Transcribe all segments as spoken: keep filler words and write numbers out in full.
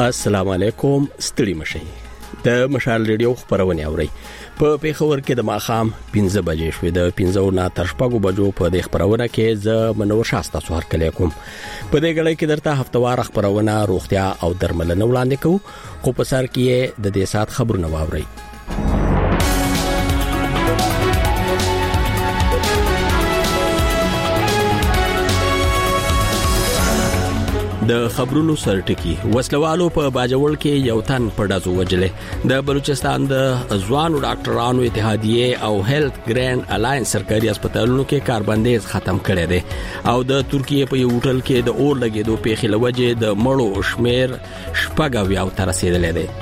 السلام علیکم، ستړي مشئ. د مشال ریډیو خبرونه اورئ. په پیښور کې د ماخام پنځه بجې شوې. د پنځه نه تر شپږو بجو په د خبرونه کې ز منور شاسته سوار کلی کوم. په دې غړي کې درته هفتوار خبرونه روغتیا او درملنه وړاندې کوو، خو په سر کې د دې سات خبرونه واورئ. د خبرونو سرټکی وسلوالو په باجوړ کې یو تن په ډازو وجلې. د بلوچستان د ځوانو ډاکټرانو اتحادیه او هیلث ګرانډ الاینس سرکاري هسپتالونو کې کاربندیز ختم کړی دی او د ترکیه په یو هوټل کې د اور لګیدو پیښې لوجه د مړو شمیر شپږ او تر رسیدلې دی.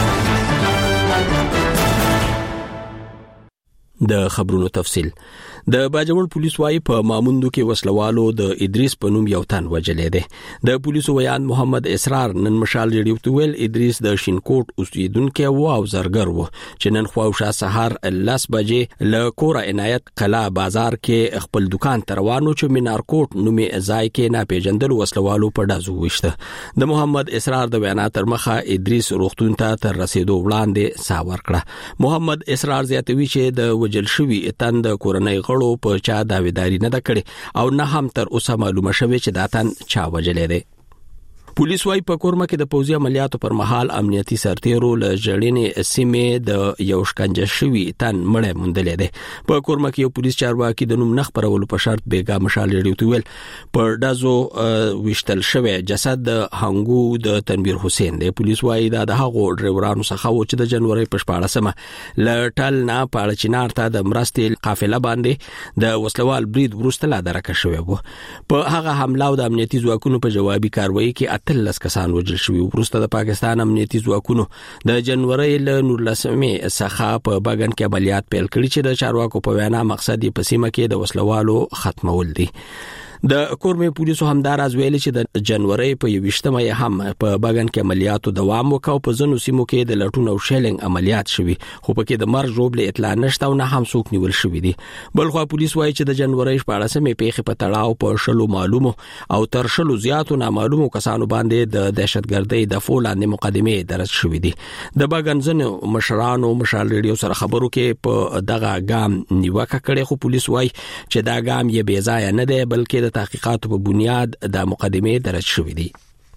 د خبرونو تفصيل. د باجوړ پولیس وايي په ماموندو کې وسلوالو د ادریس په نوم یو تن وجلې دي. د پولیسو ویان محمد اسرار نن مشال ریډیو تویل ادریس د شینکوټ اوسیدونکو و او زرګر و چې نن خواوشا سحر لس بجې له کور عنایت قلا بازار کې خپل دکان تروانو چې مینارکوټ نومي ځای کې نه پیژندل وسلوالو په دازو وشته. د محمد اسرار د بیان تر مخه ادریس روغتون ته تر رسیدو وړاندې ساور کړه. محمد اسرار زیاتوي چې د وجل شوی تن د کورنۍ غړو په چا داویداری نه د کړي او نه هم تر اوسه معلومه شوه چې دا تن چا وجلې دی. پولیس وايي په کورما کې د پوځي عملیاتو پر مهال امنیتي سرتیرو له جړینې سیمې د یو شکنجه شوی تن مړ موندلې ده. په کورما کې یو پولیس چارواکي د نوم نخ پرولو په شرط بیګا مشال ریډیو تویل پر دازو وشتل شوی جسد د هنګو د تنویر حسین دی. پولیس وايي دا د هغو ډرایورانو څخه و چې د جنوري په شپاړسمه لټل نه پاړ چینار ته د مرستې قافله باندې د وسلوال برید ورسته لا درکه شوی وو. په هغه حمله او د امنیتي ځواکونو په جوابي کاروایی کې تلس کسان وژل شوي. وروسته د پاکستان امنیتي ځواکونو د جنوري له نورلسمې څخه په باغن کې عملیات پیل کړي چې د چارواکو په وینا مقصد یې په سیمه کې د وسلوالو ختمول دي. د کورمې پولیسو همدار از ویل چې د جنوري په یوشتمه هم په باغن کې عملیاتو دوام وکاو. په ځنو سیمو کې د لټون او شیلینګ عملیات شوي، خو په کې د مرګ جوړ اطلاع نشته او نه هم څوک نیول شوی دي. بلخو پولیس وايي چې د جنوري شپاړسمې پیښې په تړاو په شلو معلومو او تر شلو زیاتو نامعلومو کسانو باندې د دهشتګردۍ د فولانې مقدمه درج شوې دي. د باغن ځنو مشرانو مشال ریډیو سره خبرو کې په دغه ګام نیوکه کړې، خو پولیس وايي چې دا ګام یې بې ځای نه دی بلکې تحقیقاتو په بنیاد د مقدمه درج شوې دي.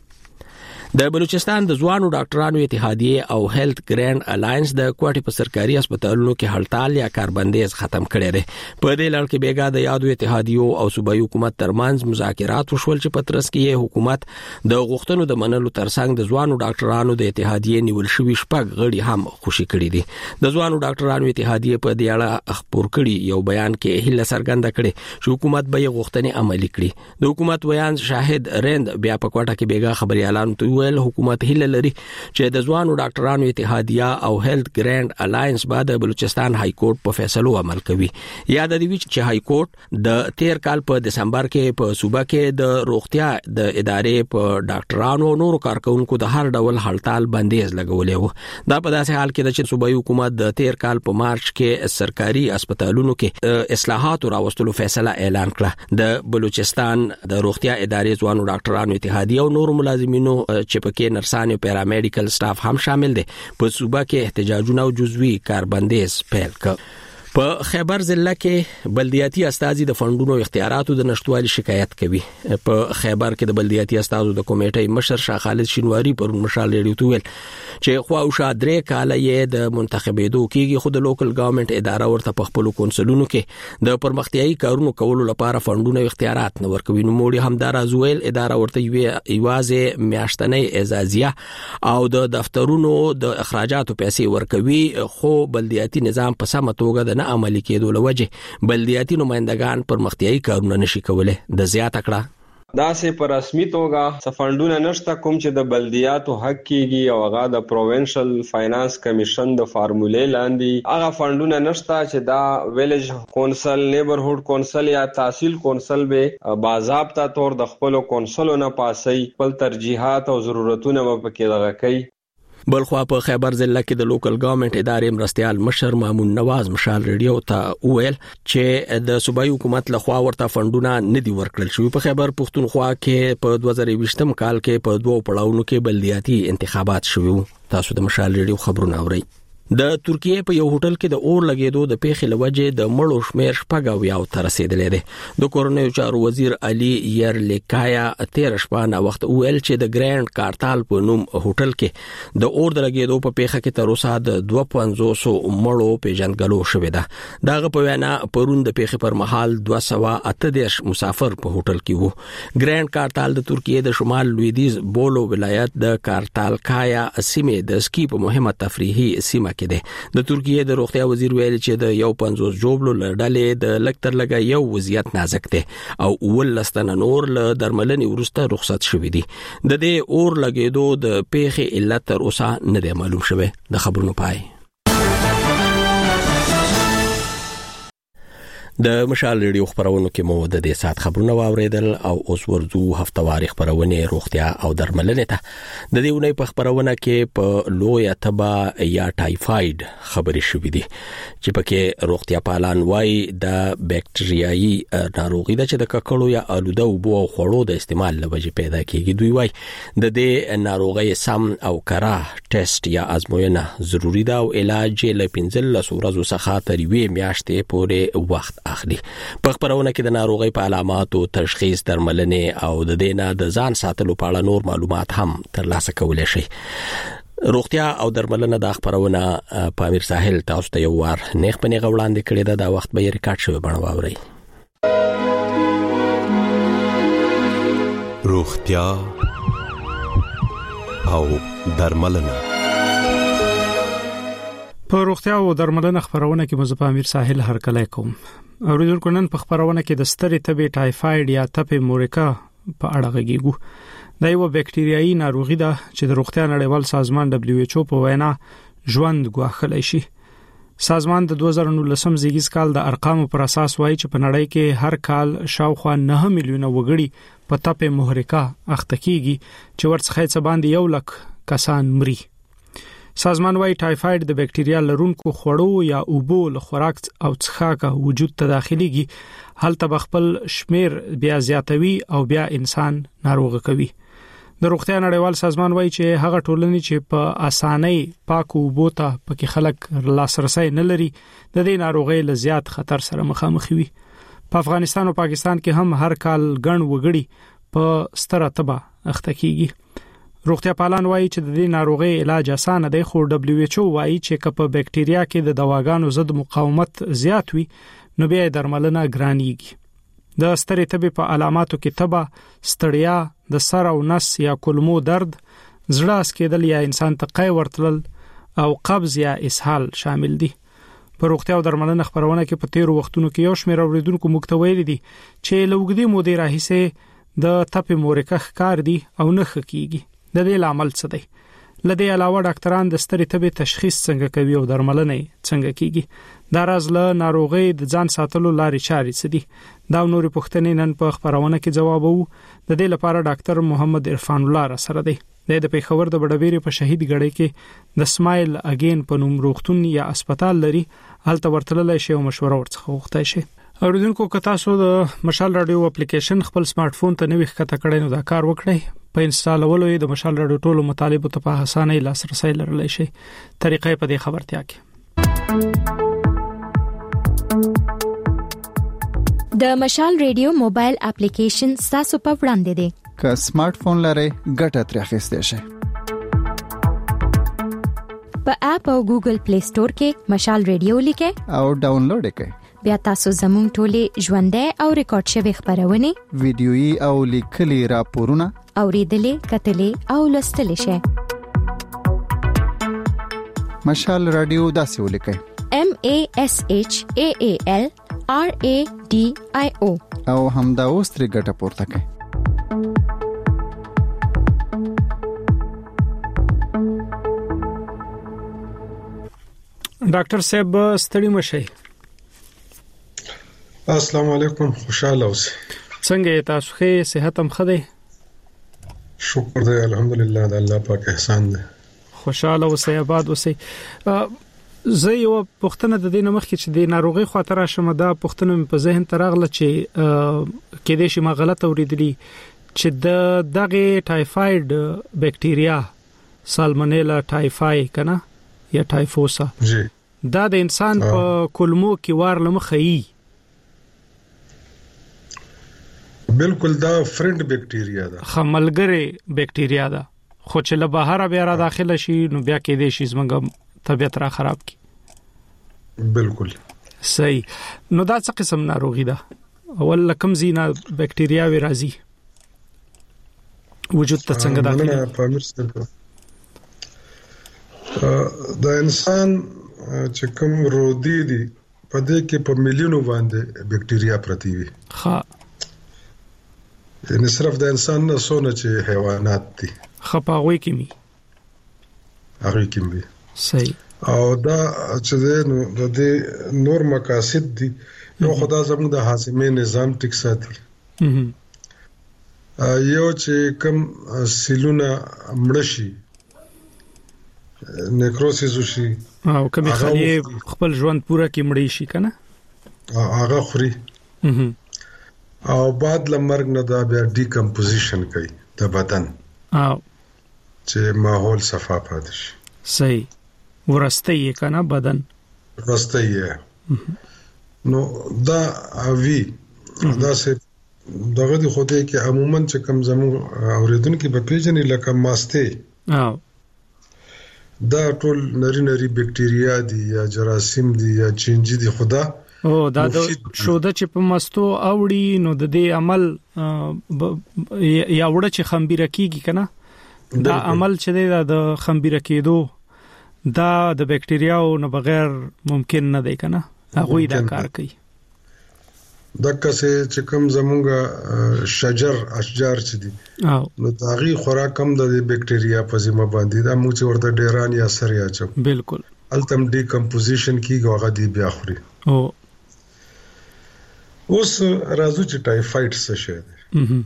د بلوچستان د ځوانو ډاکټرانو اتحادیه او هیلث ګرانډ الاینس د کوټې په سرکاري هسپتالونو کې هړتال یا کاربندیز ختم کړی دی. په دې لړ کې بیګا د یادو اتحادیو او صوبایي حکومت ترمنځ مذاکرات وشول چې په ترڅ کې حکومت د غوښتنو د منلو ترڅنګ د ځوانو ډاکټرانو د اتحادیه نیول شوی شپږ غړي هم خوشي کړي دي. د ځوانو ډاکټرانو اتحادیه په دې اړه خبر کړي یو بیان کې هله سرګند کړي چې حکومت به غوښتنې عملي کړي. د حکومت بیان شاهد رند بیا په کوټه کې بیګا خبري اعلان توي حکومت هله لري چې د ځوانو ډاکټرانو اتحادیه او هیلث ګرانډ الاینس بعد بلوچستان های کورټ په فیصلو عمل کوي. یاد دی چې های کورټ د تیر کال په دسمبر کې په صوبه کې د روغتیا د ادارې په ډاکټرانو او نورو کارکونکو د هر ډول هړتال بندیز لګولې و. دا په داسې حال کې چې صوبایي حکومت د تیر کال په مارچ کې سرکاري هسپتالونو کې اصلاحات راوستلو فیصله اعلان کړه. د بلوچستان د روغتیا ادارې ځوانو ډاکټرانو اتحادیه او نورو ملازمینو چې په نرسان او پیرامیډیکل سټاف هم شامل دي په صوبه کې احتجاجونه او جزوی کاربندیز پیل کړ. په خیبر ضلع کې بلدیاتي استازي د فندونو اختیاراتو د نشټوالي شکایت کوي. په خیبر کې د بلدیاتي استازو د کمیټې مشر شاه خالد شینواری پر مشال ریډیو تویل چې خواوشا درې کاله یې د منتخبېدو کېږي، خو د لوکل ګورنمنت اداره ورته په خپل کونسلونو کې د پرمختیايي کارونو کولو لپاره فندونو اختیارات نه ورکوي. نو موړي همدار ازویل اداره ورته یوازې میاشتنۍ اعزازیه او د دفترونو د اخراجاتو پیسې ورکوي، خو بلدیاتي نظام په سمه توګه د عملي کېدو لوجه بلدیاتي نمائندگان پرمختیايي کارونه نشي کولای. د زیات کړه دا سه پر رسمي توګه سفندونه نشته کوم چې د بلدیاتو حق کېږي او هغه د پروینشل فاینانس کمیشن د فارمولې لاندې هغه فندونه نشته چې دا ویلیج کونسل، نیبرهود کونسل یا تحصیل کونسل به باضابطه تور د خپل کونسلونو پاسي خپل ترجیحات او ضرورتونه په کې دغه کوي. بلخوا په خیبر ضلع کې د لوکل ګورنمنت ادارې مرستيال مشر مامون نواز مشال ریډیو ته ویل چې د صوبایي حکومت لخوا ورته فندونه ندي ورکړل شوی. په خیبر پښتونخوا کې په دوه زره یوویشتم کال کې په دوه پړاوونو کې بلدیاتي انتخابات شوي. تاسو د مشال ریډیو خبرونه اورئ. د ترکیه په یو هوټل کې د اور لګیدو د پیښې لوجه د مړو شمیر شپږ اویاو ته رسیدلې ده. د کورونیو چارو وزیر علي يرلکایا تیر شپه نا وخت ویل چې د ګرانډ کارتال په نوم هوټل کې د اور د لګیدو په پیښه کې تر اوسه د دوه پنځوس مړو پیژندګلو شوې ده. دغه په وینا پرون د پیښې پر مهال دوه سوه اته دېرش مسافر په هوټل کې وو. ګرانډ کارتال د ترکیه د شمال لویدیز بولو ولایت د کارتال کایا سیمه د سکی په مهمه تفریحي سیمه کې ده. د ترکیه د روغتیا وزیر ویل چې د یو پنځوس جوړو لړلې د لکتر لګا یو وضعیت نازک ده او ولستنه نور له درملنې ورسته رخصت شوې دي. د دې اور لګیدو د پیښې علت تر اوسه نه دی معلوم شوی. د خبرونو پای د مشال ریډیو خبرونو کې مو د دې سات خبرونه واوریدل او اوس ورځو هفتواري خبرونه روغتیا او درملنې ته. د دې ونې په خبرونه کې په لوی تبا یا ټایفاید خبرې شوې دي چې پکې روغتیا پالان وایي د بکټریايي ناروغي ده چې د ککړو یا آلوده اوبو او خوړو د استعمال لوجه پیدا کیږي. دوی وایي د دې ناروغي سم او کرا ټیسټ یا ازموینه ضروری ده او علاج له پنځلس ورځې څخه تر یوې میاشتې پورې وخت اخلي. په خبرونه کې د ناروغي په علاماتو، تشخیص، درملنې او د دینه د ځان ساتلو په اړه نور معلومات هم ترلاسه کولای شي. روغتیا او درملنه د خبرونه په امیر ساحل تاسو ته یو وار نیغ په نیغه وړاندې کړی ده. دا وخت به ریکارډ شوی بڼه واورئ. روغتیا او درملنه. په روغتیا او درملنه خبرونه کې مزه په امیر ساحل هر کله کوم. اوریدونکو نن په خبرونه کې د سترې تبې ټایفاید یا تپې مورکا په اړه غږیږو. دا یو بکټریايي ناروغي ده چې د روغتیا نړیوال سازمان دبليو ایچ او په وینا ژوند ګواښلی شي. سازمان د دوه زره نولسم زیږیز کال د ارقامو پر اساس وایي چې په نړۍ کې هر کال شاوخوا نه میلیونه وګړي په تپې مورکا اخته کیږي چې ورڅخه څه باندې یو لک کسان مري. سازمان وايي ټایفاید د بکټریا لرونکو خوړو یا اوبو له خوراک او څښاک وجود ته داخليږي. هلته بخپل شمیر بیا زیاتوي او بیا انسان ناروغ کوي. د روغتیا نړیوال سازمان وايي چې هغه ټولنې چې په اسانۍ پاک اوبو ته پکې خلک لاسرسي نه لري د دې ناروغۍ له زیات خطر سره مخامخ وي. په افغانستان او پاکستان کې هم هر کال ګڼ وګړي په ستره تبه اخته کیږي. روغتیا پالان وایي چې د دې ناروغي علاج اسانه دی، خو دبليو ایچ او وایي چې کله بکټریا کې د دواګانو ضد مقاومت زیات وي نو بیا درملنه ګرانیږي. د سترې تبې په علاماتو کې تبه، ستړیا، د سر او نس یا کولمو درد، زړه اسکیدل یا انسان ته قی ورتلل او قبض یا اسهال شامل دي. په روغتیا او درملنه خبرونه کې په تیرو وختونو کې یو شمېر اوریدونکو مکتویل دي چې لوګدي مودې راهیسه د تپې مورکه ښکار دي او نه خکېږي. د دې لامل څه دی؟ لدې علاوه ډاکټران د سترې تبې تشخیص څنګه کوي او درملنه څنګه کیږي؟ دا راز له ناروغي د ځان ساتلو لارې چارې څه دي؟ دا نورې پوښتنې نن په خبرونه کې جواب وو. د دې لپاره ډاکټر محمد عرفان الله را سره دی. د پیښور د بډبېری په شهید غړي کې د سمایل اگین په نوم روغتون یا هسپتال لري. هلته ورتللی شي او مشوره ورڅخه وغوښتای شي. اوریدونکو که تاسو د مشال رادیو اپلیکیشن خپل سمارټ فون ته نوې ښکته کړئ نو دا کار وکړئ. په انسټالولو یې د مشال رادیو ټولو مطالبو ته په اسانۍ لاسرسي لرلی شي. طریقې په دې خبرتیا کې د مشال رادیو موبایل اپلیکیشن تاسو په وړاندې دی. که سمارټ فون لرئ ګټه ترې اخیستی شئ. په اپ او ګوګل پلی سٹور کې مشال رادیو لیکئ او ډاونلوډ یې کړئ. بیا تاسو زموږ ټولې ژوندۍ او ریکارډ شوی خبرونه ویډیويي او لیکلي راپورونه اوریدلې، کتلې او لوستلې شئ. مشال رادیو داسې ولیکئ: M A S H A A L R A D I O او همدا اوس ترې ګټه پورته کړئ. ډاکټر صاحب ستړي مشئ. السلام علیکم، خوشاله اوسئ. څنګه تاسو ښه؟ صحت هم ښه دی؟ شکر دی، الحمدلله، د الله پاک احسان دی. خوشاله اوسئ آباد اوسئ. زه یو پښتنه د دې نمخ کې چې د ناروغي خاطر شمه دا پښتنه په ذهن ترغله چې کې دې شي ما غلط اوریدلی چې د دغه ټایفاید بکټیریا سالمونیلا ټایفای کنه یا ټایفوسا جی دا د انسان په کولمو کې وار لمخې بالکل دا فرند بکټیریا ده خملګری بکټیریا ده خو چې له بهر بیا را داخله شي نو بیا کې دې شي زموږ طبيعت را خراب کی. بالکل صحیح. نو دا څه قسم ناروغي ده؟ اول لکم زینا بکټیریا وی راځي وجود ته څنګه داخله پامیر سره د انسان چې کوم رودي دي په دې کې په میلیونو باندې بکټیریا پرتی وي. ها یعنی صرف د انسان نه سونه چې حیوانات دي خپاوي کې می هغه کې می صحیح. او دا چې نو د دې نور مقاصد دي یو خدا زموږ د هاضمې نظام ټیک ساتي یو چې کوم سیلونه مړشي نیکروسیس وشي او کبي خلیه خپل ژوند پورا کې مړی شي کنه هغه خوري او بعد لمرګ نه دا بیا ډیکمپوزیشن کوي د بدن او چې ماحول صفا پاتې شي. صحیح. ورسته یې کنه بدن ورسته یې نو دا وی دا سه دغه د خوده کې عموما چې کم زمو اوریدونکو په پیژنې لکه ماسته او دا ټول نری نری بکټیریا دي یا جراثیم دي یا چینجی دي خدا او دا د شوده چې په مستو اوړي نو د دې عمل یا وړه چې خمبيره کیږي کنه دا عمل چې د خمبيره کېدو دا د بکټیریاو نه بغیر ممکن نه دی کنه هغه دا کار کوي. دغه چې کوم زمونږ شجر اشجار چې دي نو داغي خوراک کم د بکټیریا په ذمہ باندې دا موږ ورته ډیران یا سر یا چو بالکل التم ډیکمپوزیشن کیږي هغه دی بیا خوري. او اوس راځو چې ټایفاید څه شي دی.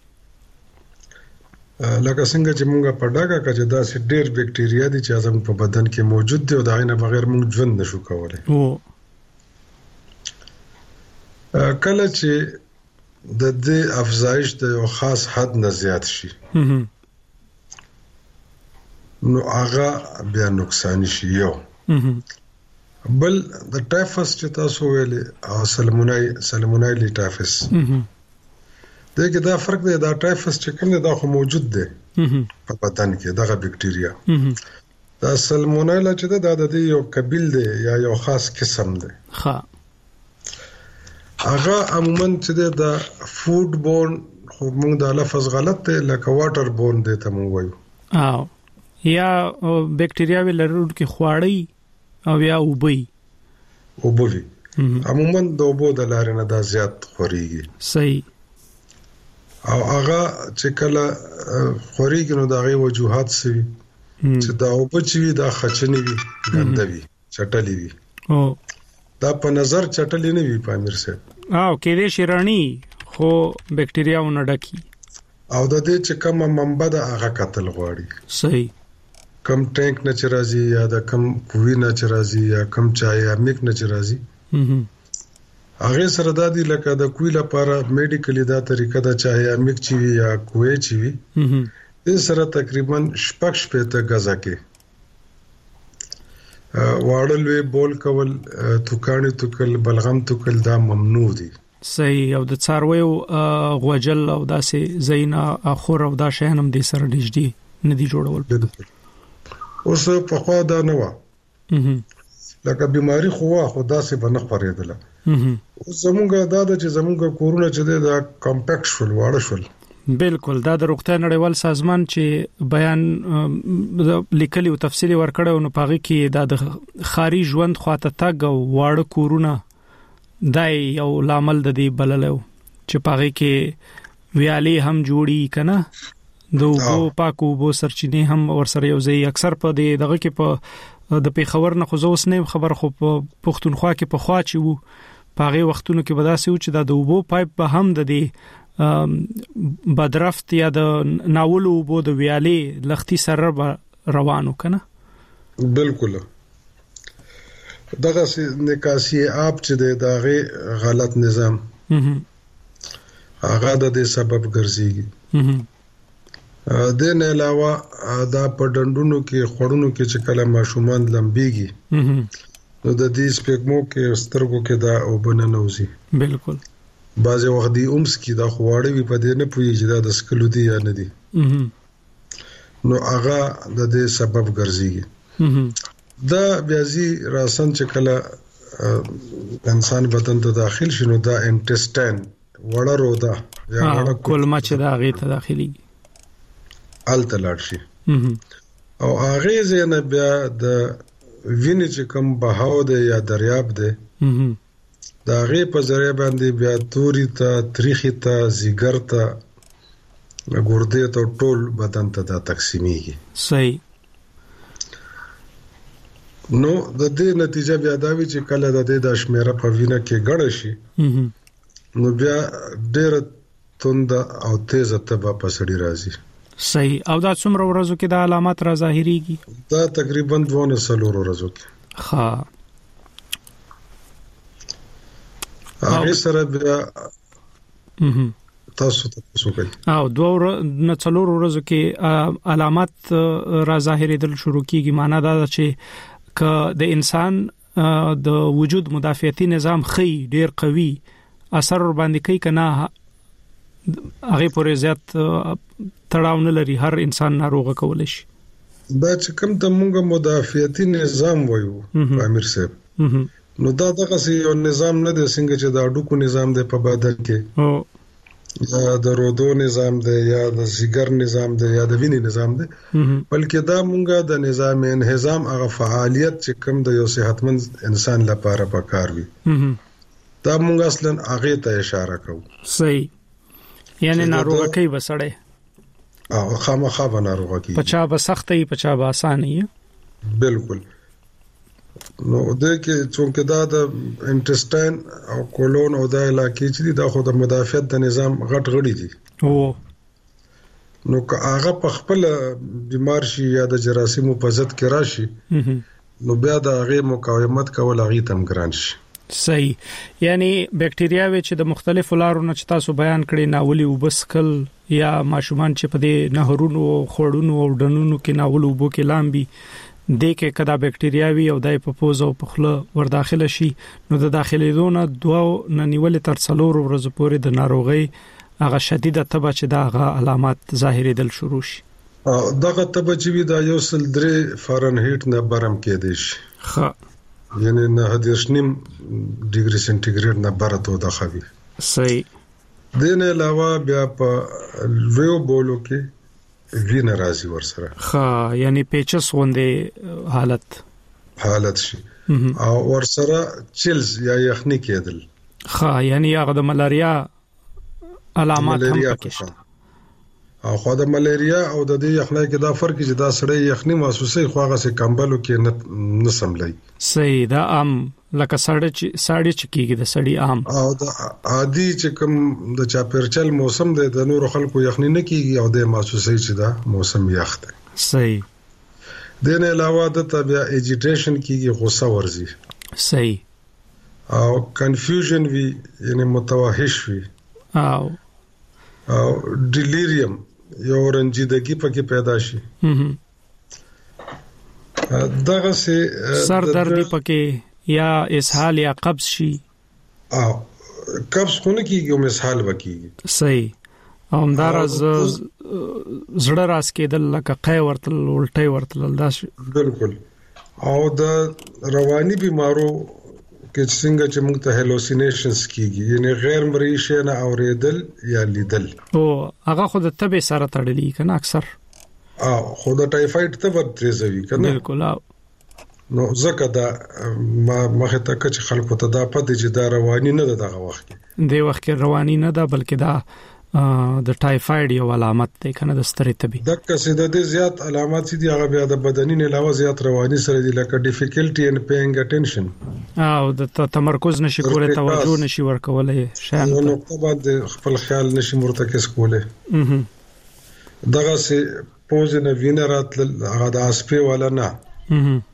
لکه څنګه چې موږ په ډاګه کې دا سي ډېر بکټیریا دي چې زموږ په بدن کې موجود دي او دا نه بغیر موږ ژوند نشو کولای. او کله چې د دې افزایش د یو خاص حد نه زیات شي نو هغه بیا نقصان شي. یو بل د ټایفس چې تاسو ویلې او سالمونای سالمونایلی ټایفس دغه دا فرق دی. دا ټایفس چې کوم دی دا خو موجود دی په بدن کې دغه بکټیریا. دا سالمونایلا چې دا د یو قبیل دی یا یو خاص قسم دی. ها هغه عموما چې دا فود بورن خو موږ دا لفظ غلط دی لکه واټر بورن دی ته موږ وایو او یا بکټیریا ولرونکو کې خواړی او یا وبوي وبوي عموما د وبو د لارې نه دا زیات خوريږي. صحیح. او هغه چې کله خوريږي نو دا غي وجوهات سوي چې دا وبو چې دا خچنی وي ګندوي چټلی وي. او دا په نظر چټلی نه وي پامیر صاحب. او کې دې شرانی خو بکټیریا ونه ډکی او د دې چې کومه منبع د هغه قتل غواړي. صحیح. کم ټانک نه چرازي یا د کم کوی نه چرازي یا کم چای یا میک نه چرازي هغه سره د دې لکه د کوی لپاره میډیکلی دا طریقه دا چای یا میک چی یا کوی چی وي دې سره تقریبا شپږ شپته غزا کې واړلوي بول کول توکانی توکل بلغم توکل دا ممنوع دي. صحیح. او د څارویو غوجل او داسې زینا اخور او دا شهنم دې سره نږدې ندي جوړول. اوس په خوا دا نه و لکه بیماری خو خو داسې بنخ پرېدله. اوس زمونږ دا د چې زمونږ کورونه چې دا کمپیکټ شول واړه شول. بالکل. دا د روغتیا نړیوال سازمان چې بیان لیکلي او تفصیلی ورکړو نو پاغي کې دا د خاري ژوند خواته تګ او واړه کورونه دای یو لامل د دې بللو چې پاغي کې ویالي هم جوړي کنه دوه پاکو بو سرچینه هم ورسره یو ځای اکثر په دغه کې په د پیښور نه خو زوس نه خبر خو په پښتونخوا کې په خوا چې وو پاغي وختونو کې بداسي و چې د دوبو پایپ به هم د دې بدرفت یا د ناولو بو د ویالي لختي سره روانو کنه بالکل دغه نکاسي اپ چې د هغه غلط نظام هغه د دې سبب ګرځي. د نه علاوه دا په ډندونو کې خړونو کې چې کله ماشومان لمبيږي نو د دې سپېګمو کې سترګو کې دا وبنه نوزي. بالکل بعض وخت دی اومس کې دا خواړه وي په دې نه پويږي دا د سکلو دی یا نه دی نو هغه د دې سبب ګرځي. دا بیازي راسن چې کله انسان بدن ته داخل شنو دا انټسټاین وړه رودا یا وړه کولمه چې دا غي ته داخلي ال تلاړ شي او هغه زنه بیا د وینې چې کوم بهاو دی یا دریاب دی دا غي په ذریعہ باندې بیا توري ته تاریخي ته زیګر ته ګردې ته ټول بدن ته دا تقسیمېږي. صحیح. نو د دې نتیجه بیا دا وی چې کله د دې د شمیره په وینه کې ګړ شي نو بیا ډېر توند او تیز تبه پسړی راځي. صحیح. او دا څومره ورځو کې د علامات را ظاهريږي؟ دا تقریبا دوه سلور ورځو کې. ها هغه سره بیا تاسو تاسو کوي او دوه نه څلور ورځو کې علامات را ظاهرېدل شروع کیږي. معنا دا چې ک د انسان د وجود مدافعتي نظام خي ډیر قوي اثر ور باندې کوي کنه هغه پورې زیات تړاو نه لري هر انسان ناروغ کول شي. دا چې کوم د موږ مدافعتي نظام وایو امیر صاحب نو دا دغه یو نظام نه دی څنګه چې دا ډوکو نظام دی په بدن کې او یا د رودو نظام دی یا د زیګر نظام دی یا د وینې نظام دی بلکې دا مونږه د نظام انهضام هغه فعالیت چې کوم د یو صحتمند انسان لپاره پکار وي دا مونږ اصلا هغه ته اشاره کوو. صحیح. یعنی ناروغه کوي بسړې او خامخا به ناروغه کوي پچا به سختي پچا به اسانه. بالکل. نو د کې څنګه دا د انټسټاین او کولون او د علاقې چې دا خو د مدافعت د نظام غټ غړي دي او نو که هغه په خپل بیمار شي یا د جراثیمو په ضد کې راشي نو بیا د هغه مقاومت کول هغه تم ګران شي. صحیح. یعنی بکټریاوي چې د مختلفو لارو نه چې تاسو بیان کړی ناولي وبسکل یا ماشومان چې په دې نهرونو خړونو او ډنونو کې ناول وبو کې لامبي د کې کدا بکټریاوي او دای په پوز او په خله ور داخله شي نو د داخلي دونه دوه ننیول تر څلور ورځې پورې د ناروغي هغه شدیده تبه چې دا هغه علامات ظاهرېدل شروع شي. دغه تبه چې وي دا یو سل درې فارنهایت نه برم کېدې شي. ښه. یعنی نه هدیشنیم ډیګري سنټیګریډ نه برته د خوي. صحیح. دینه علاوه بیا په لویو بولو کې وینه راځي ورسره. ها یعنی پیچس غوندې حالت حالت شي او ورسره چیلز یا یخني کېدل. ها یعنی هغه د ملاریا علامات هم پکې شته. او خو د ملاریا او د دې یخنۍ کې دا فرق چې دا سړی یخني محسوسي خو هغه سه کمبلو کې نه سملای. صحیح. دا ام لکه سړی چې سړی چې کېږي د سړی عام او د عادي چې کوم د چاپیرچل موسم دی د نور خلکو یخني نه کېږي او د محسوسي چې دا موسم یخ دی. صحیح. دین علاوه د طبيعه اجیټیشن کېږي غوسه ورزي. صحیح. او کنفیوژن وی یعنی متوحش وی او او ډیلیریم یو رنجیدګي پکې پیدا شي. دغه سه سر درد پکې یا اسهال یا قبض شي. او قبض خونه کېږي او اسهال وکېږي. صحیح. او همدارز زړه راس کېدل لکه قای ورتل الټي ورتل دا بالکل. او د رواني بيمارو کې څنګه چې موږ ته هلوسینیشنز کیږي یعنی غیر مرئي شي نه اوریدل یا لیدل او هغه خود تبه سره تړلې کنه اکثر او خود ټایفاید تبه تریزوي کنه. بالکل. نو زکه دا ما مخه ته چې خلکو ته دا پد چې دا رواني نه ده دغه وخت کې دی وخت کې رواني نه ده بلکې دا د ټایفاید یو علامت ده کنه د ستړي تبي. د کسیده د زیات علامات دي هغه بیا د بدني نه علاوه زیات رواني سره دي لکه ډیفیکلټي ان پیینګ اټینشن او د تمرکز نشي کولای توجه نشي ورکولای شان نو نقطه باندې خپل خیال نشي مرتکز کولای. دغه سه پوز نه وینرات هغه د اسپې ولا نه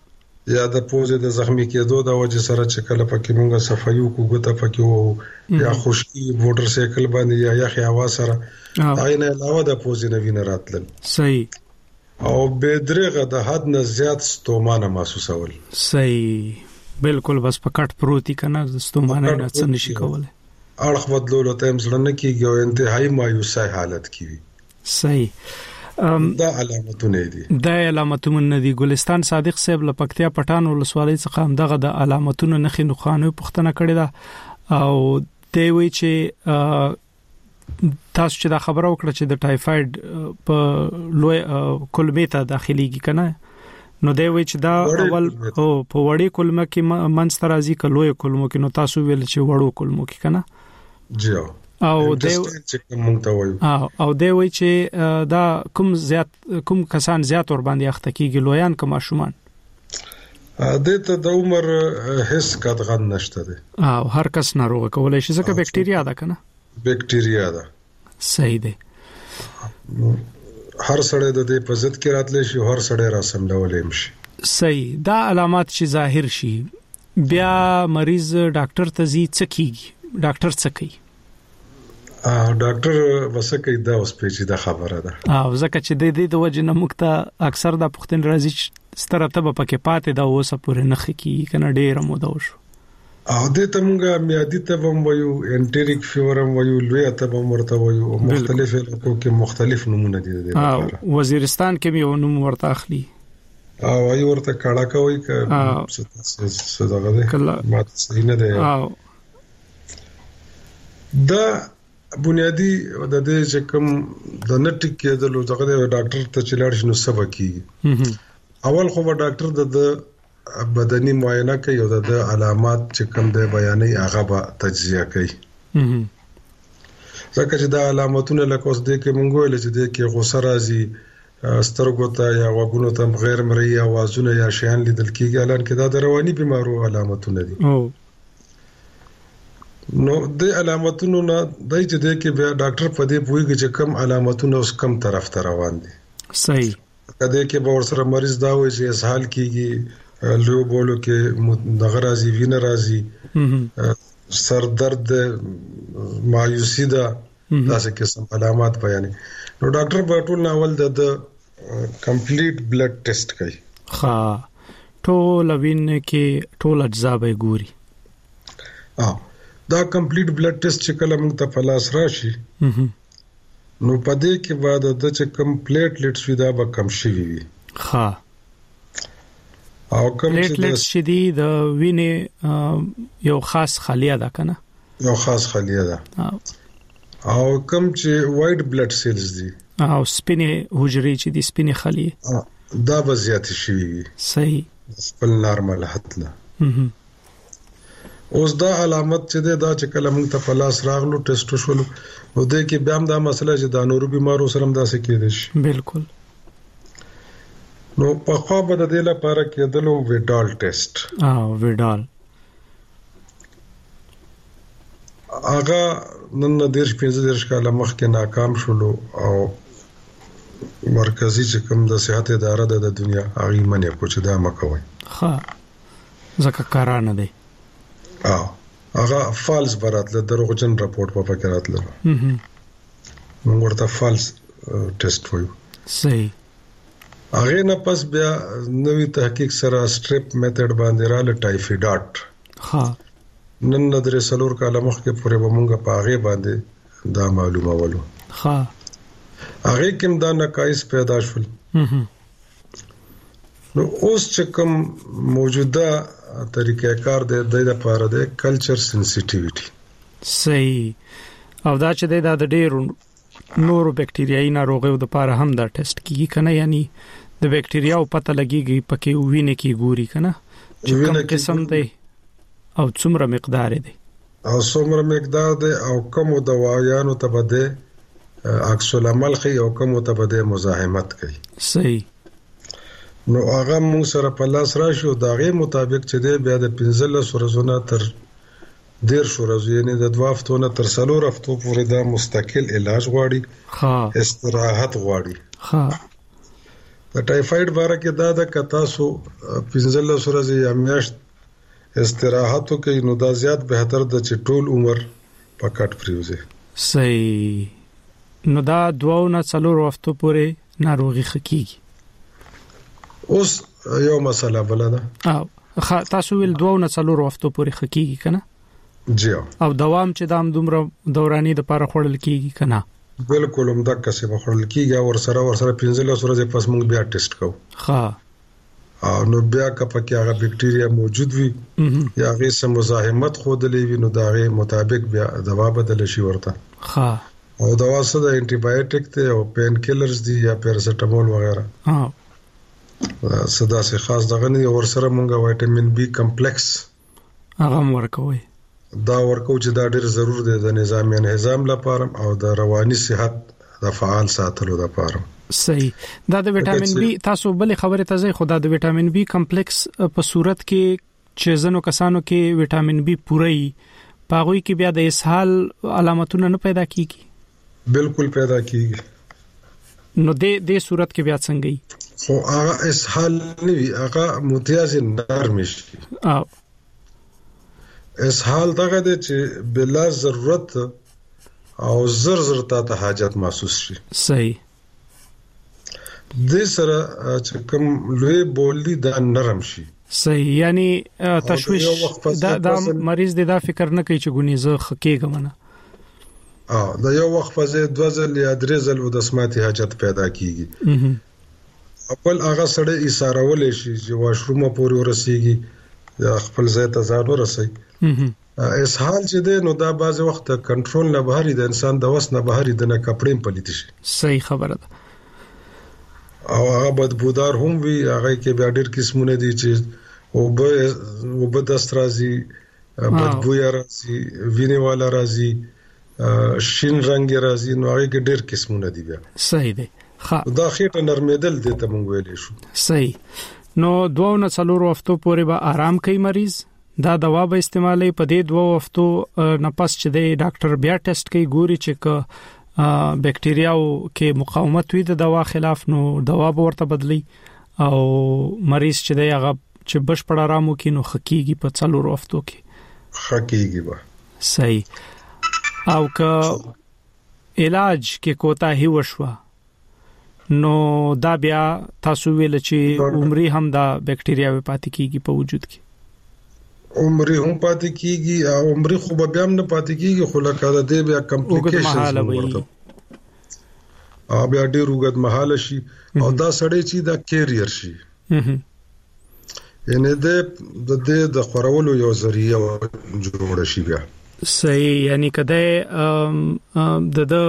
یا د پوزې د زخمی کېدو د وجه سره چې کله پکې مونږه صفایو کو ګوته پکې وو یا خوشي موټر سایکل باندې یا یخ هوا سره عین علاوه د پوزې نه وینه راتلل صحیح او به درغه د حد نه زیات ستومانه محسوسول صحیح بالکل بس پکټ پروتي کنه ستومانه نه څه نشي کولای اړخ بدلولو ته هم زړه نه کیږي او انتهایی مایوسه حالت کیږي صحیح دا علامتونه دي دا علامتونه دي ګلستان صادق صاحب لپکتیا پټان ولسوالۍ څخه هم دغه د علامتونو نخې نخانو پښتنه کړې ده او دوی وی چې تاسو چې دا خبره وکړه چې د ټایفاید په لوی کلمې ته داخليږي کنه نو دوی وی چې دا اول او په وړي کلمه کې منځترازي کلوې کلمو کې نو تاسو ویل چې وړو کلمو کې کنه جی او دوی او او دوی چې دا کوم زیات کوم کسان زیات ور باندې اخته کیږي لویان کما شومان د ته د عمر هیڅ قدغن نشته دي او هر کس ناروغ کولای شي ځکه بکټیریا ده کنه بکټیریا ده صحیح ده هر سړی د دې په ضد کې راتلی شي هر سړی را سملولې شي صحیح دا علامات چې ظاهر شي بیا مریض ډاکټر ته ځي څه کیږي ډاکټر څه کوي ا ډاکټر وسکه دا اوس پیچې د خبره ده او ځکه چې د دې د وجه نه مکته اکثر د پښتون راځي ستره ته په کې پاتې دا اوسه پورې نخ کی کنه ډیر مو دا وشو او د تمګه میادي ته هم وایو انټریک فیور هم وایو لوی ته هم ورته وایو مختلف علاقو کې مختلف نمونه دي د لپاره وزیرستان کې یو نوم ورته اخلي او وایو ورته کاړه کوي ک څه دغه ده ماته صحیح نه ده دا بنیادی د دې چې کوم د نټیک کېدلو دغه ډاکټر ته چلاړ شنو سبا کیږي اول خو ډاکټر د بدني معاینه کوي او د علامات چې کوم د بیانې هغه به تجزیه کوي ځکه چې د علامتونو لکه اوس د کې مونږ ویل چې د کې غوسه راځي سترګو ته یا وګونو ته غیر مرئي اوازونه یا شیان لیدل کیږي الان کې دا د رواني بيمارو علامتونه دي نو د علامتونو نه دای چې د کې بیا ډاکټر په دې پوهیږي چې کم علامتونه اوس کم طرف ته روان دي صحیح کله کې به ورسره مریض دا وایي چې اسهال کیږي لو بولو کې دغه راځي وینه راځي سر درد مایوسی دا داسې قسم علامات بیانې نو ډاکټر په ټول ناول د کمپلیټ بلډ ټیسټ کوي ها ټول وینه کې ټول اجزا به ګوري اه دا کمپلیټ بلډ ټیسټ چې کله موږ ته فلاس راشي نو پدې کې بعد د چې کم پلیټلیټس وي دا به کم شي وي ها او کم پلیټلیټس چې دي د وینې یو خاص خلیه ده کنه یو خاص خلیه ده او کم چې وایټ بلډ سیلز دي او سپینې حجرې چې دي سپینې خلیه دا به زیات شي وي صحیح خپل نارمل حد نه اوس دا علامت چې دا چې کله موږ ته پلاس راغلو ټیسټ شول نو د کې بیا هم دا مسله چې د نورو بيمارو سره هم داسې کېدل شي بالکل نو په خوا به د دې لپاره کېدلو ویډال ټیسټ اه ویډال هغه نن د دیش پنځه دیش کاله مخکې ناکام شول او مرکزی چې کوم د صحت اداره د دنیا هغه منې کو چې دا مکوي ها ځکه کارانه دی اه هغه فالس براتله دروغجن راپورټ په فکر راتله موږ ورته فالس ټیسټ وایو صحیح هغه نه پس بیا نوې تحقیق سره سټریپ میتھډ باندې رااله ټایفایډ ها نن نظر سلور کاله مخکې پورې به موږ په هغه باندې دا معلومه ولو ها هغه کوم دا نقایص پیدا شول نو اوس چې کوم موجوده طریقې کار د د لپاره د کلچر سنسټیویټي صحیح او دا چې د ډېر نورو بکټریايي ناروغیو د لپاره هم دا ټیسټ کیږي کنه یعنی د بکټریاو پته لګيږي پکې وینه کې ګوري کنه چې کوم قسم دی او څومره مقدار دی او څومره مقدار دی او کوم دوايانو ته بده عکس العمل خي او کوم ته بده مزاحمت کوي صحیح نو هغه موږ سره په لاس راشو دا غي مطابق چې دی بیا د پنځلس ورځې تر ډیر شو ورځې یعنی د دوه هفتو نه تر څلور هفتو پورې دا مستقل علاج غواړي ها استراحت غواړي ها د ټایفاید باره کې دا د کتاسو پنځله ورځې یا میاشت استراحت کوي نو دا زیات بهتر د چې ټول عمر په کټ پریوزي. صحیح. نو دا دوه نه څلور وختو پورې ناروغي خکېږي. اوس یو مسله بل ده او تاسو ول دوه نه څلور وختو پورې خکېږي کنه؟ جی او دوام چې دام دومره دوراني د پاره خړل کیږي کنه؟ بالکل هم دا کسه خړل کیږي او سره ور سره پنځله ورځې پس موږ بیا ټیسټ کوو. ها او نو بیا کپکه هغه بکټیریا موجود وي یا هغه سم مزاحمت خودلې وي نو دا غي مطابق بیا دوا بدل شي ورته. ها او دوا سره د انټي بایوټیک ته او پین کیلرز دي یا پیراسټامول وغیرہ. ها صدا سه خاص دغه نه ور سره مونږه وټامین بي کمپلیکس هغه ورکوي. دا ورکو چې دا ډېر ضرور دی د نظام انهضام لپاره او د رواني صحت د فعال ساتلو لپاره. صحیح. دا د وټامین بي تاسو بل خبره ته ځي خدا د وټامین بي کمپلیکس په صورت کې چې زنو کسانو کې وټامین بي پوره پاغوي کې بیا د اسهال علامتونه نه پیدا کیږي. بالکل پیدا کیږي. نو د دې صورت کې بیا څنګه وي؟ خو هغه اسهال نه وي هغه متیاز نرم شي. او اسهال دغه د چې بلا ضرورت او زر زر ته حاجت محسوس شي. صحیح. د سره چې کوم لوی بولی دا نرم شي. صحیح. یعنی تشویش دا د مریض د دا فکر نه کوي چې ګونی زه خکېږم نه. اه دا یو وخت په دوه ځل یا درې ځل د سماعتي حاجت پیدا کیږي. خپل هغه سره ایثارول شي چې واشروم پورې ورسیږي یا خپل ځای ته ځان ورسي. اسهال چې دی نو دا بعض وخت کنټرول نه بهري د انسان د وس نه بهري د نه کپړې پلیت شي. صحیح خبره ده. او هغه بدبودار هم وي هغه کې بیا ډېر قسمونه دي چې او به او به د سترازي بدبو یا راځي ویني والا راځي شین رنگ راځي نو هغه کې ډېر قسمونه دي بیا. صحیح دی. خا دا خېټه نرمېدل دي ته مونږ ویلې شو. صحیح. نو دوه نه څلور وختو پورې به آرام کوي مریض دا دوا به استعمالي په دې دوه وختو نه پس چې د ډاکټر بیا ټیسټ کوي ګوري چې ک بکټیریاو کې مقاومت وي د دوا خلاف نو دوا به ورته بدلی او مریض چې دی هغه چې بشپړ آرام وکړي نو خکېږي په څلور وختو کې خکېږي به. صحیح. او ک علاج کې کوتاهی وشوه نو دا بیا تاسو ویل چې عمرې هم دا بکټیریا و پاتې کیږي په وجود کې. عمرې هم پاتې کیږي او عمرې خو به بیا هم نه پاتې کیږي خو لکه د دې بیا کمپلیکیشنز ورته او بیا ډېر وګد محاله شي او دا سړی چې دا کیریئر شي. یعنی د د د خورولو یو ذریعہ جوړ شي بیا. صحیح. یعنی کده د د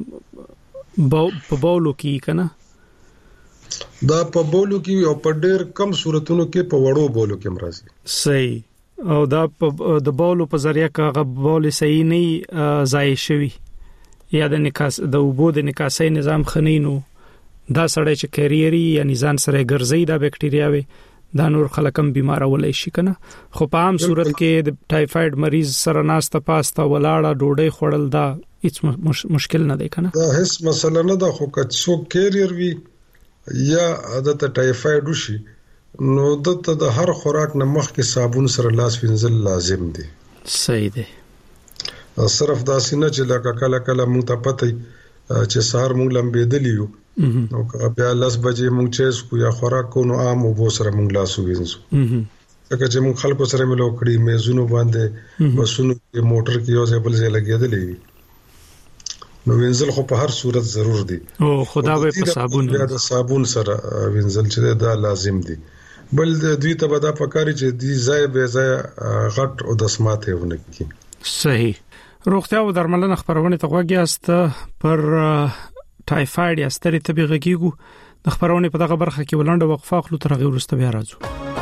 په بولو کې کنه دا په بولو کې او په ډېر کم صورتونو کې په وړو بولو کې مرضی. صحیح. او دا د بولو په ذریعہ کاغه بول صحیح نه ځای شوی یا د نکاس د وبو د نکاسي نظام خنینو دا سړی چې کیریری یا نزان سره ګرځي دا بکټیریا وي دا نور خلکم بیمارولای شي کنه. خو په عام صورت کې د ټایفاید مریض سره ناسته پاسته ولاړه ډوډۍ خورل دا هیڅ مشکل نه دی کنه. دا هیڅ مسله نه ده خو که څوک کیریئر وي یا عادت ټایفاید وشي نو دته د هر خوراک نه مخکې صابون سره لاس وینځل لازم دي. صحیح دی. صرف دا سینه چې لکه کله کله مونږ ته پته چې سهار مونږ لمبېدلی یو نو بیا لاس بجې مونږ چې کو یا خوراک کو نو عام وبو سره مونږ لاس وینځو. ځکه چې مونږ خلکو سره ملو کړی میزونو باندې بسونو کې موټر کې یو ځای بل ځای لګېدلې نو وینځل خو په هر صورت ضرور دي. او خدا به په صابون بیا د صابون سره وینځل چې دا لازم دي. بل د دوی ته بدا پکاري چې دی ځای به ځای غټ او د سماته ونه کی. صحیح. روغتیا او درملنه خبرونه ته غوږیاست پر ټایفاید یا ستړي طبي غږیږو د خبرونه په دغه برخه کې ولنډه وقفه خلو تر غیر ورسته بیا راځو.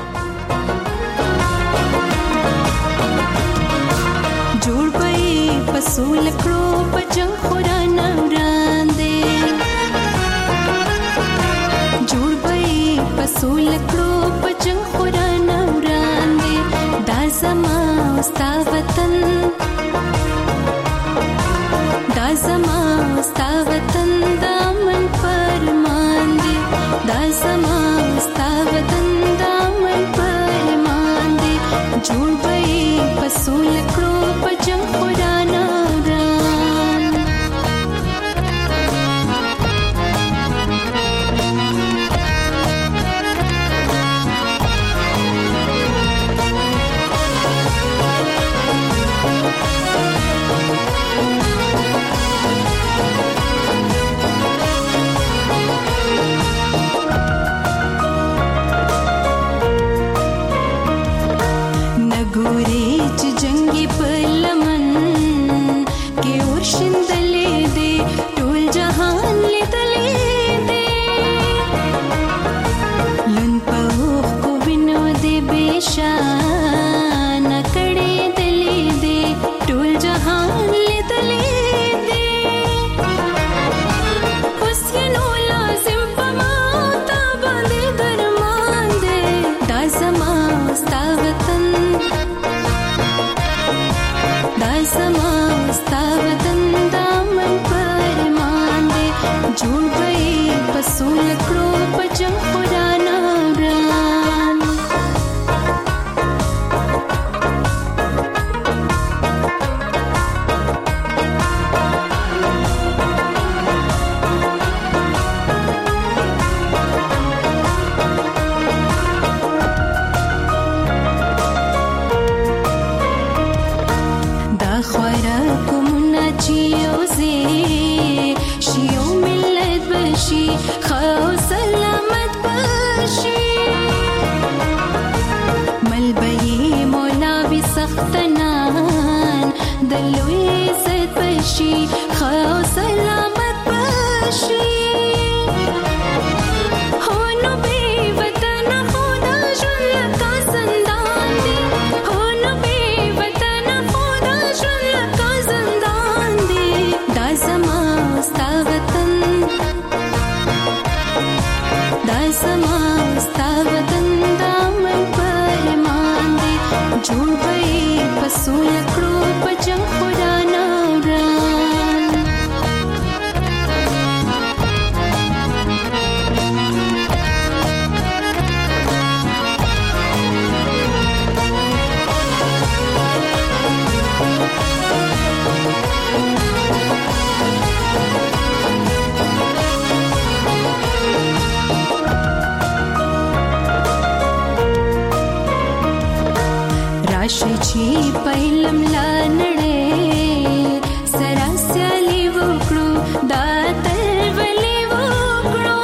جوړ پي پسول کړو پجن خورانه وړاندې جوړ پي پسول کړو پجن خورانه وړاندې دا زما ستا وطن دا زما ستا وطن دا من فرمان دی دا زما بشي خو سلامت بشي هونو بي وطن خدا ژوند لکه زندان دی هونو بي وطن خدا ژوند لکه زندان دی دا زما ستا وطن دا زما ستا وطن دا من پر ایمان دی جوړ به پسو لکړو په جنگ خدا نه وران راشي چې پهلم لا نړۍ سره سیالي وکړو دا تل ولي وکړو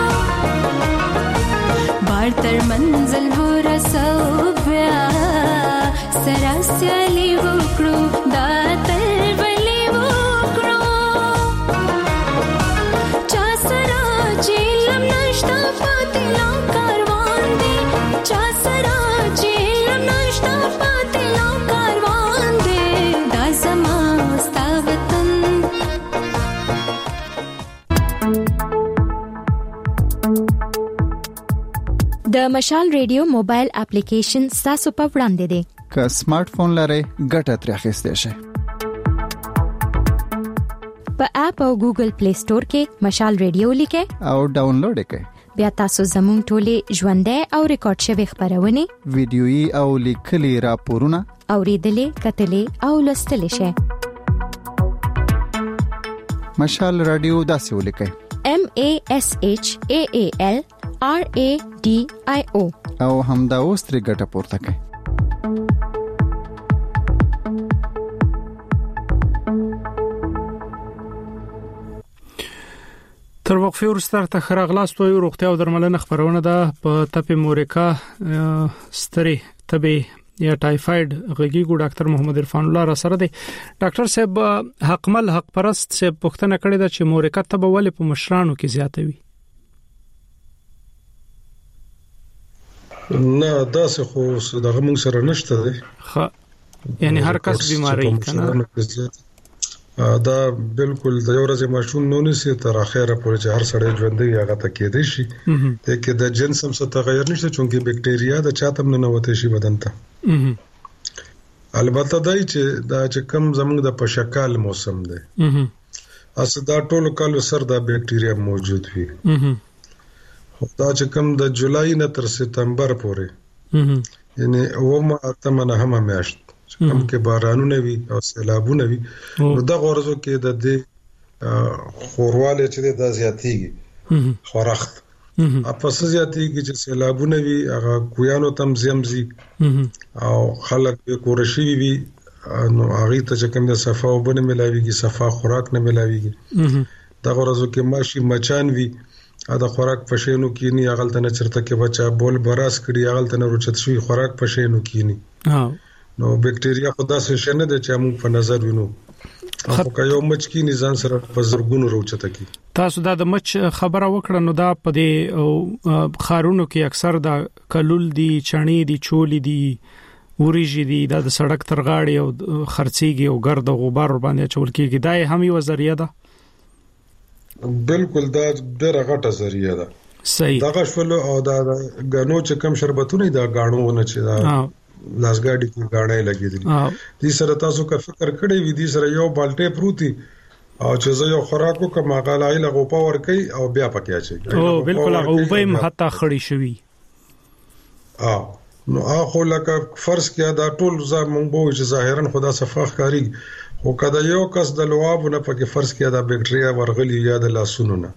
بار تر منزل ورسو بیا سره سیالي وکړو دا تل ولي وکړو چا سره چې لم نشتا پاتې لا کاروان دی چا سره چې لم نشتا د مشال ریډیو موبایل اپلیکیشن تاسو په وړاندې دی که سمارټ فون لرئ ګټه ترې اخیستئ شئ په اپ او ګوګل پلی سٹور کې مشال ریډیو لیکئ او ډاونلوډ کړئ بیا تاسو زموږ ټولې ژوندۍ او ریکارډ شوی خبرونه ویډیويي او لیکلي راپورونه اوریدلې کتلې او لوستلې شئ مشال رادیو داسې ولیکئ M A S H A A L R A D I O او همدا اوس ترې ګټه پورته کړئ تر وقفه وروسته ته خراغلاست او روغتیا او درملنه خبرونه ده په تپه مورکا ستري تبه یا ټایفاید غږیګو ډاکټر محمد عرفان الله را سره دی ډاکټر صاحب حقمل حق پرست صاحب پوښتنه کړې ده چې مورکا تبه ولې په مشرانو کې زیاته وي نه داسې خو دغه موږ سره نشته دی ها یعنی هر کس بیماری کنه دا بالکل د یو ورځې ماشوم نه نسی تر اخره پورې چې هر سړی ژوندۍ هغه ته کېدې شي ته کې د جنس هم څه تغیر نشته چونکه بکټریا د چاتم نه نوته شي بدن ته البته دای چې دا چې کم زموږ د پشکال موسم دی اس دا ټول کال سر دا بکټریا موجود وي دا چې کم د جولای نه تر سپتمبر پورې یعنی اومه اتمنه هم میاشت کم کې بارانونه وي او سیلابونه وي نو د غورزو کې د دې خورواله چې د زیاتېږي خورخت اپس زیاتېږي چې سیلابونه وي هغه کویانو تم زمزي او خلک به کورشي وي نو هغه ته چې کوم د صفه وبنه ملاويږي صفه خوراک نه ملاويږي د غورزو کې ماشي مچان وي دا خوراک پښینو کینی هغه ته نه چرته کې بچا بول براس کړي هغه ته نه روچت شوی خوراک پښینو کینی نو بکټریا خدا سره شنه د چې موږ په نظر وینو خو که یو مچ کې نظام سره په زرګونو روچته کی تاسو دا د مچ خبره وکړه نو دا په دې خارونو کې اکثر دا کلول دي چڼې دي چولې دي وريجي دي دا د سړک تر غاړې او خرڅيږي او ګرد او غبار باندې چول کېږي دا هم یو ذریعہ ده بالکل دا ډېر غټه ذریعہ ده صحیح دا غشول او دا غنو چې کم شربتونه دا غاڼو نه چې دا لاسګاډي کې غاڼې لګېدلې دي سره تاسو کا فکر کړی وي دي سره یو بالټه پروتي او چې زه یو خوراکو کوم غالای لغو پاور کوي او بیا پکې اچي او بالکل هغه وبې حتی خړی شوی اه نو اخو لکه فرض کیا دا ټول زمون بو چې ظاهرا خدا صفاخ کاری خو کدا یو کس د لوابونه پکې فرض کیا دا بکټریا ورغلی یا د لاسونو نه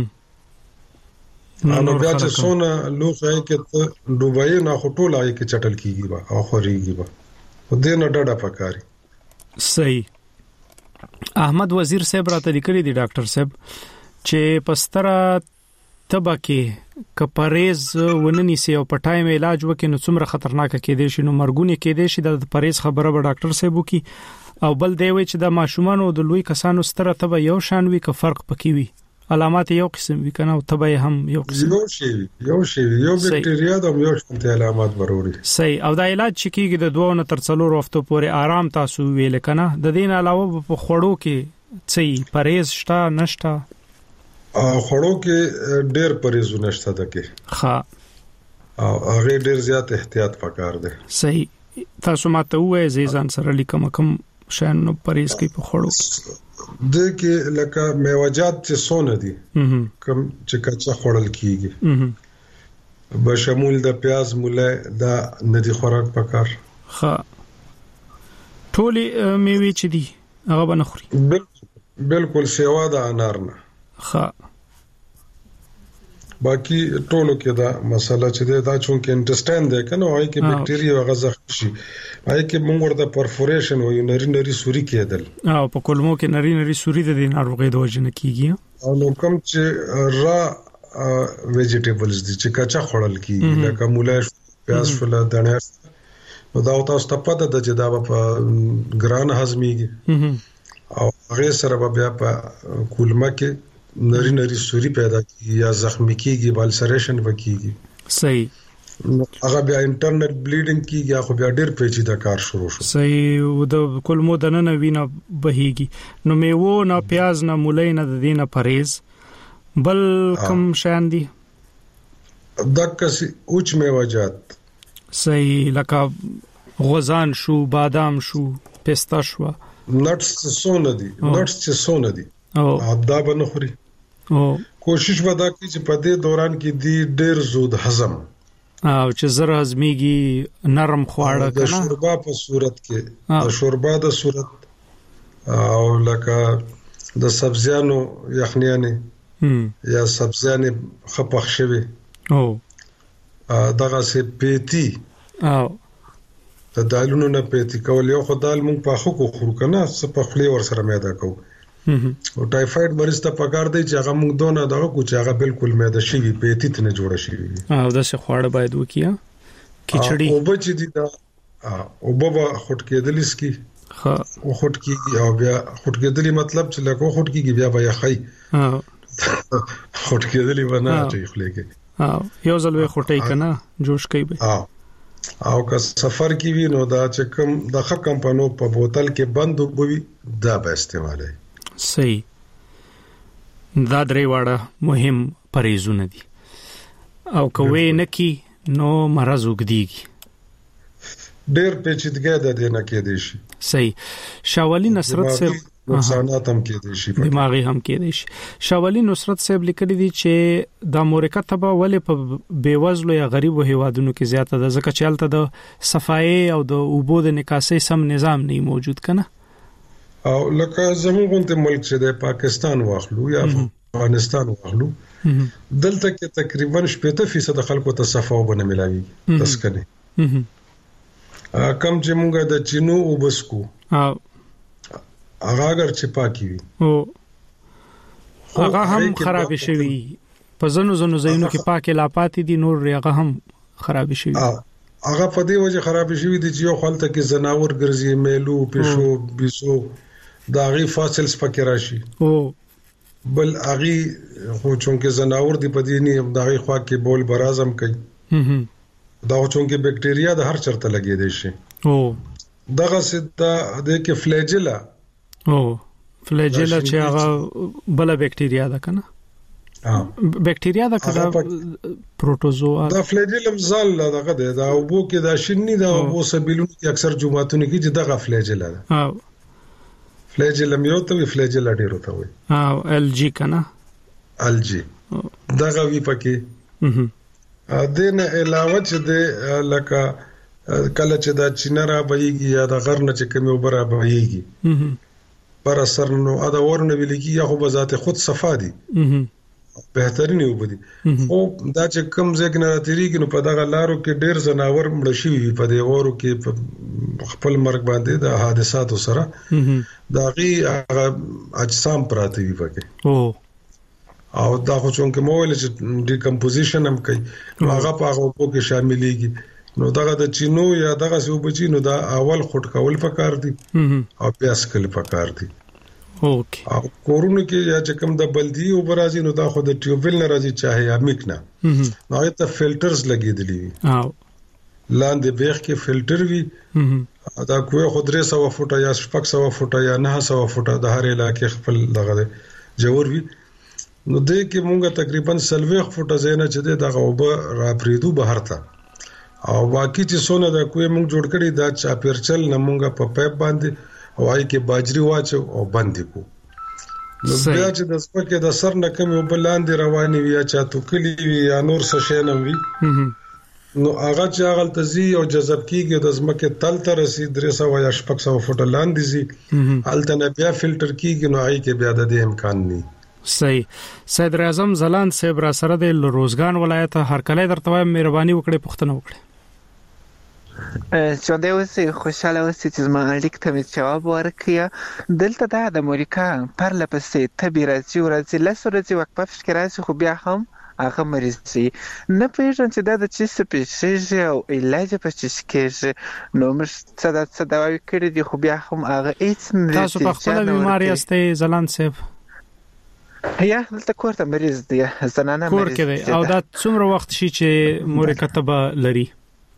نو بیا چې سونه لوخه کې ډوبای نه خټول آی کې چټل کیږي با او خوريږي با خو دې نه ډډه پکاري صحیح احمد وزیر صاحب راته لیکلي دي ډاکټر صاحب چې پستره تبکه کپریز ونني سي او پټایم علاج وکړي نو څومره خطرناک کېدې شي نو مرګونی کېدې شي د پریز خبره به ډاکټر صاحب وکي او بل دی وی چې د ماشومان او د لوی کسانو ستره تبه یو شان وی که فرق پکې وي علامات یو قسم وی کنه او تبه هم یو قسم یو شی یو شی یو بکټریا د یو شان علامات ضروري صحیح او د علاج چې کیږي د دوه نه تر څلور هفتو پورې آرام تاسو ویل کنه د دین علاوه په خوړو کې څه پرهیز شته نشته خوړو کې ډېر پرهیزونه شته دکې ها او هغه ډېر زیات احتیاط پکار دی صحیح تاسو ماته وایي زیزان سره لیکم کوم شان نو پرهیز کې په خوړو کې د کې لکه میوجات چې سونه دي کوم چې کچا خوړل کیږي به شمول د پیاز موله د ندی خوراک پکار ها ټولي میوه چې دي هغه بنخوري بالکل سیوا د انار نه ها باقي ټولو کې دا مسله چې دا چون کې انټسټاین ده کنه وای کې بکټریا او غذا شي وای کې موږ ورته پرفوریشن وای نری نری سوري کېدل او په کولمو کې نری نری سوري د ناروغي د وجه نه کیږي او نو کوم چې را ویجیټیبلز دي چې کچا خوړل کیږي لکه مولا پیاز فل دانه نو دا تاسو ته پته ده چې دا په ګران هضميږي او هغه سره بیا په کولمه کې نری نری سوري پیدا کیږي یا زخمی کیږي بالسریشن وکیږي صحیح هغه بیا انټرنل بلیډینګ کیږي خو بیا ډیر پیچیده کار شروع شو صحیح او د کولمو د نن وینه بهيږي نو میوه نه پیاز نه مولای نه د دینه پرهیز بل کم شان دي دکسي اوچ میوجات صحیح لکه غوزان شو بادام شو پستا شو نټس سونه دي نټس چې سونه دي او ابدا بنخوري او کوشش ودا کی چې په دې دوران کې دی ډېر زود هضم او چې زره هضميږي نرم خواړه کنه د شوربا په صورت کې د شوربا د صورت او لکه د سبزیانو یخنیانه یا سبزیانه خپخ شوی او دغه سه پیتی او د دالونو نه پیتی کول یو خدای مونږ په خو خورو کنه څه په خلی ور سره میدا کو او ټایفاید مریض ته پکار دی چې هغه موږ دونه دغه کو چې هغه بالکل معده شي پیتی ته نه جوړه شي او د څه خواړه باید وکیا کیچړی او بچ دي دا او بابا خټ کېدل سکی ها او خټ کېږي او بیا خټ کېدلی مطلب چې لکه خټ کېږي بیا بیا خای ها خټ کېدلی ونه چې خلګي ها یو ځل وې خټای کنه جوش کوي ها او که سفر کې وي نو دا چې کوم د ښه کمپانو په بوتل کې بند وبوي دا به استعمالي صحیح دا درې واړه مهم پرهیزونه دي او کوي نه کی نو مرز وګديږي ډېر پیچیدګي ده د نه کې دي شي صحیح شاولی نصرت سے نقصانات هم کې دي شي دماغي هم کې دي شي شاولی نصرت صاحب لیکلي دي چې د امریکا تبه ولې په بیوزلو یا غریبو هیوادونو کې زیاته ده ځکه چې الته د صفایي او د اوبو د نکاسي سم نظام نه موجود کنه او لکه زموږ ملک چې د پاکستان واخلو یا افغانستان واخلو دلته کې تقریبا شپږ فیصد خلکو ته صفاو بنه ملاوي تسکنه کم چې موږ د چینو وبسکو او هغه اگر چې پاکي وي او هغه هم خراب شوی په زنو زنو زینو کې پاکه لا پاتې دي نور هغه هم خراب شوی هغه په دې وجه خراب شوی دي چې یو خلته کې زناور ګرځي میلو پښو بيسو دا غي فاصل سپکه راشي او بل اغي خو چونکه زناور دی په دې نه دا غي خوا کې بول برازم کوي دا چونکه بکټریا د هر چرته لګي دي شي او دغه ستا د کې فلیجلا او فلیجلا چې هغه بل بکټریا ده کنه ها بکټریا ده کدا پروټوزوا دا فلیجلم زال دغه ده دا وبو کې دا شنی دا وبو سبیلونو کې اکثر جمعاتونو کې چې دغه فلیجلا ده ها فلیجلم یو ته فلیجلا ډیرو ته وي ها ال جی کنه ال جی دغه وی پکې ا دنه علاوه چې د لکه کله چې دا چینرا بهيږي یا د غرنه چې کمی وبره بهيږي پر اثر نو ادا ورنه ویلږي یا خو بذات خود صفا دي بهترین وبدي او دا چې کم ځکه نه تیریږي نو په دغه لارو کې ډیر زناور مړ شي په دې ورو کې خپل مرګ باندې د حادثاتو سره دا غي اجسام پراته وي پکې او او دا خو څنګه مو ویل چې ډیکمپوزیشن هم کوي هغه په هغه په کې شاملېږي نو دغه د چینو یا دغه سیو بچینو دا اول خټ کول پکار دي او پیاس کول پکار دي. اوکې او کورونو کې یا چې کوم د بلدی او برازي نو دا خو د ټیوبل نه راځي چاهي یا میکنه نو هغه ته فلټرز لګیدلی وي او لاندې بیخ کې فلټر وي دا کوه خو درې سوه فوټه یا شپږ سوه فوټه یا نه سوه فوټه د هر علاقې خپل دغه جوړ وي نو دې کې مونږه تقریبا سلويخ فوټه زینه چې دغه وب را پریدو بهر ته او باقي چې سونه دا کوه مونږ جوړ کړی دا چا پیرچل نه مونږه په پایپ باندې او آی کې باجری واچو او باندې کو نو بیا چې د سپکه د سر نه کمی وبلاندې رواني وي یا چا تو کلی وي یا نور څه شي نه وي نو هغه چې هغه تزي او جذب کیږي د زمکه تل تر رسید درې سوه یا شپږ سوه فوټه لاندې زی الته نه بیا فلټر کیږي نو آی کې بیا د دې امکان نه. صحیح. صدر اعظم زلاند صاحب را سره د روزګان ولایت هرکله درته مهرباني وکړي پښتنه وکړي. چونده اوسې خوشاله اوسې چې زما اړیک ته مې جواب ورکړی. دلته دا د امریکا پر لپسې تبي راځي ورځي لس ورځې وقفه فکر راځي خو بیا هم هغه مریض سي نه پیژن چې دا د چی سپیشیز او علاج په چی کېږي نو مې صدا صدا وی کړی دی خو بیا هم هغه هیڅ نه تاسو په خپل بیماری استې زلاند صاحب یا دلته کوړه مریض دی زنانه مریض کور کې او دا څومره وخت شي چې مور کتبه لري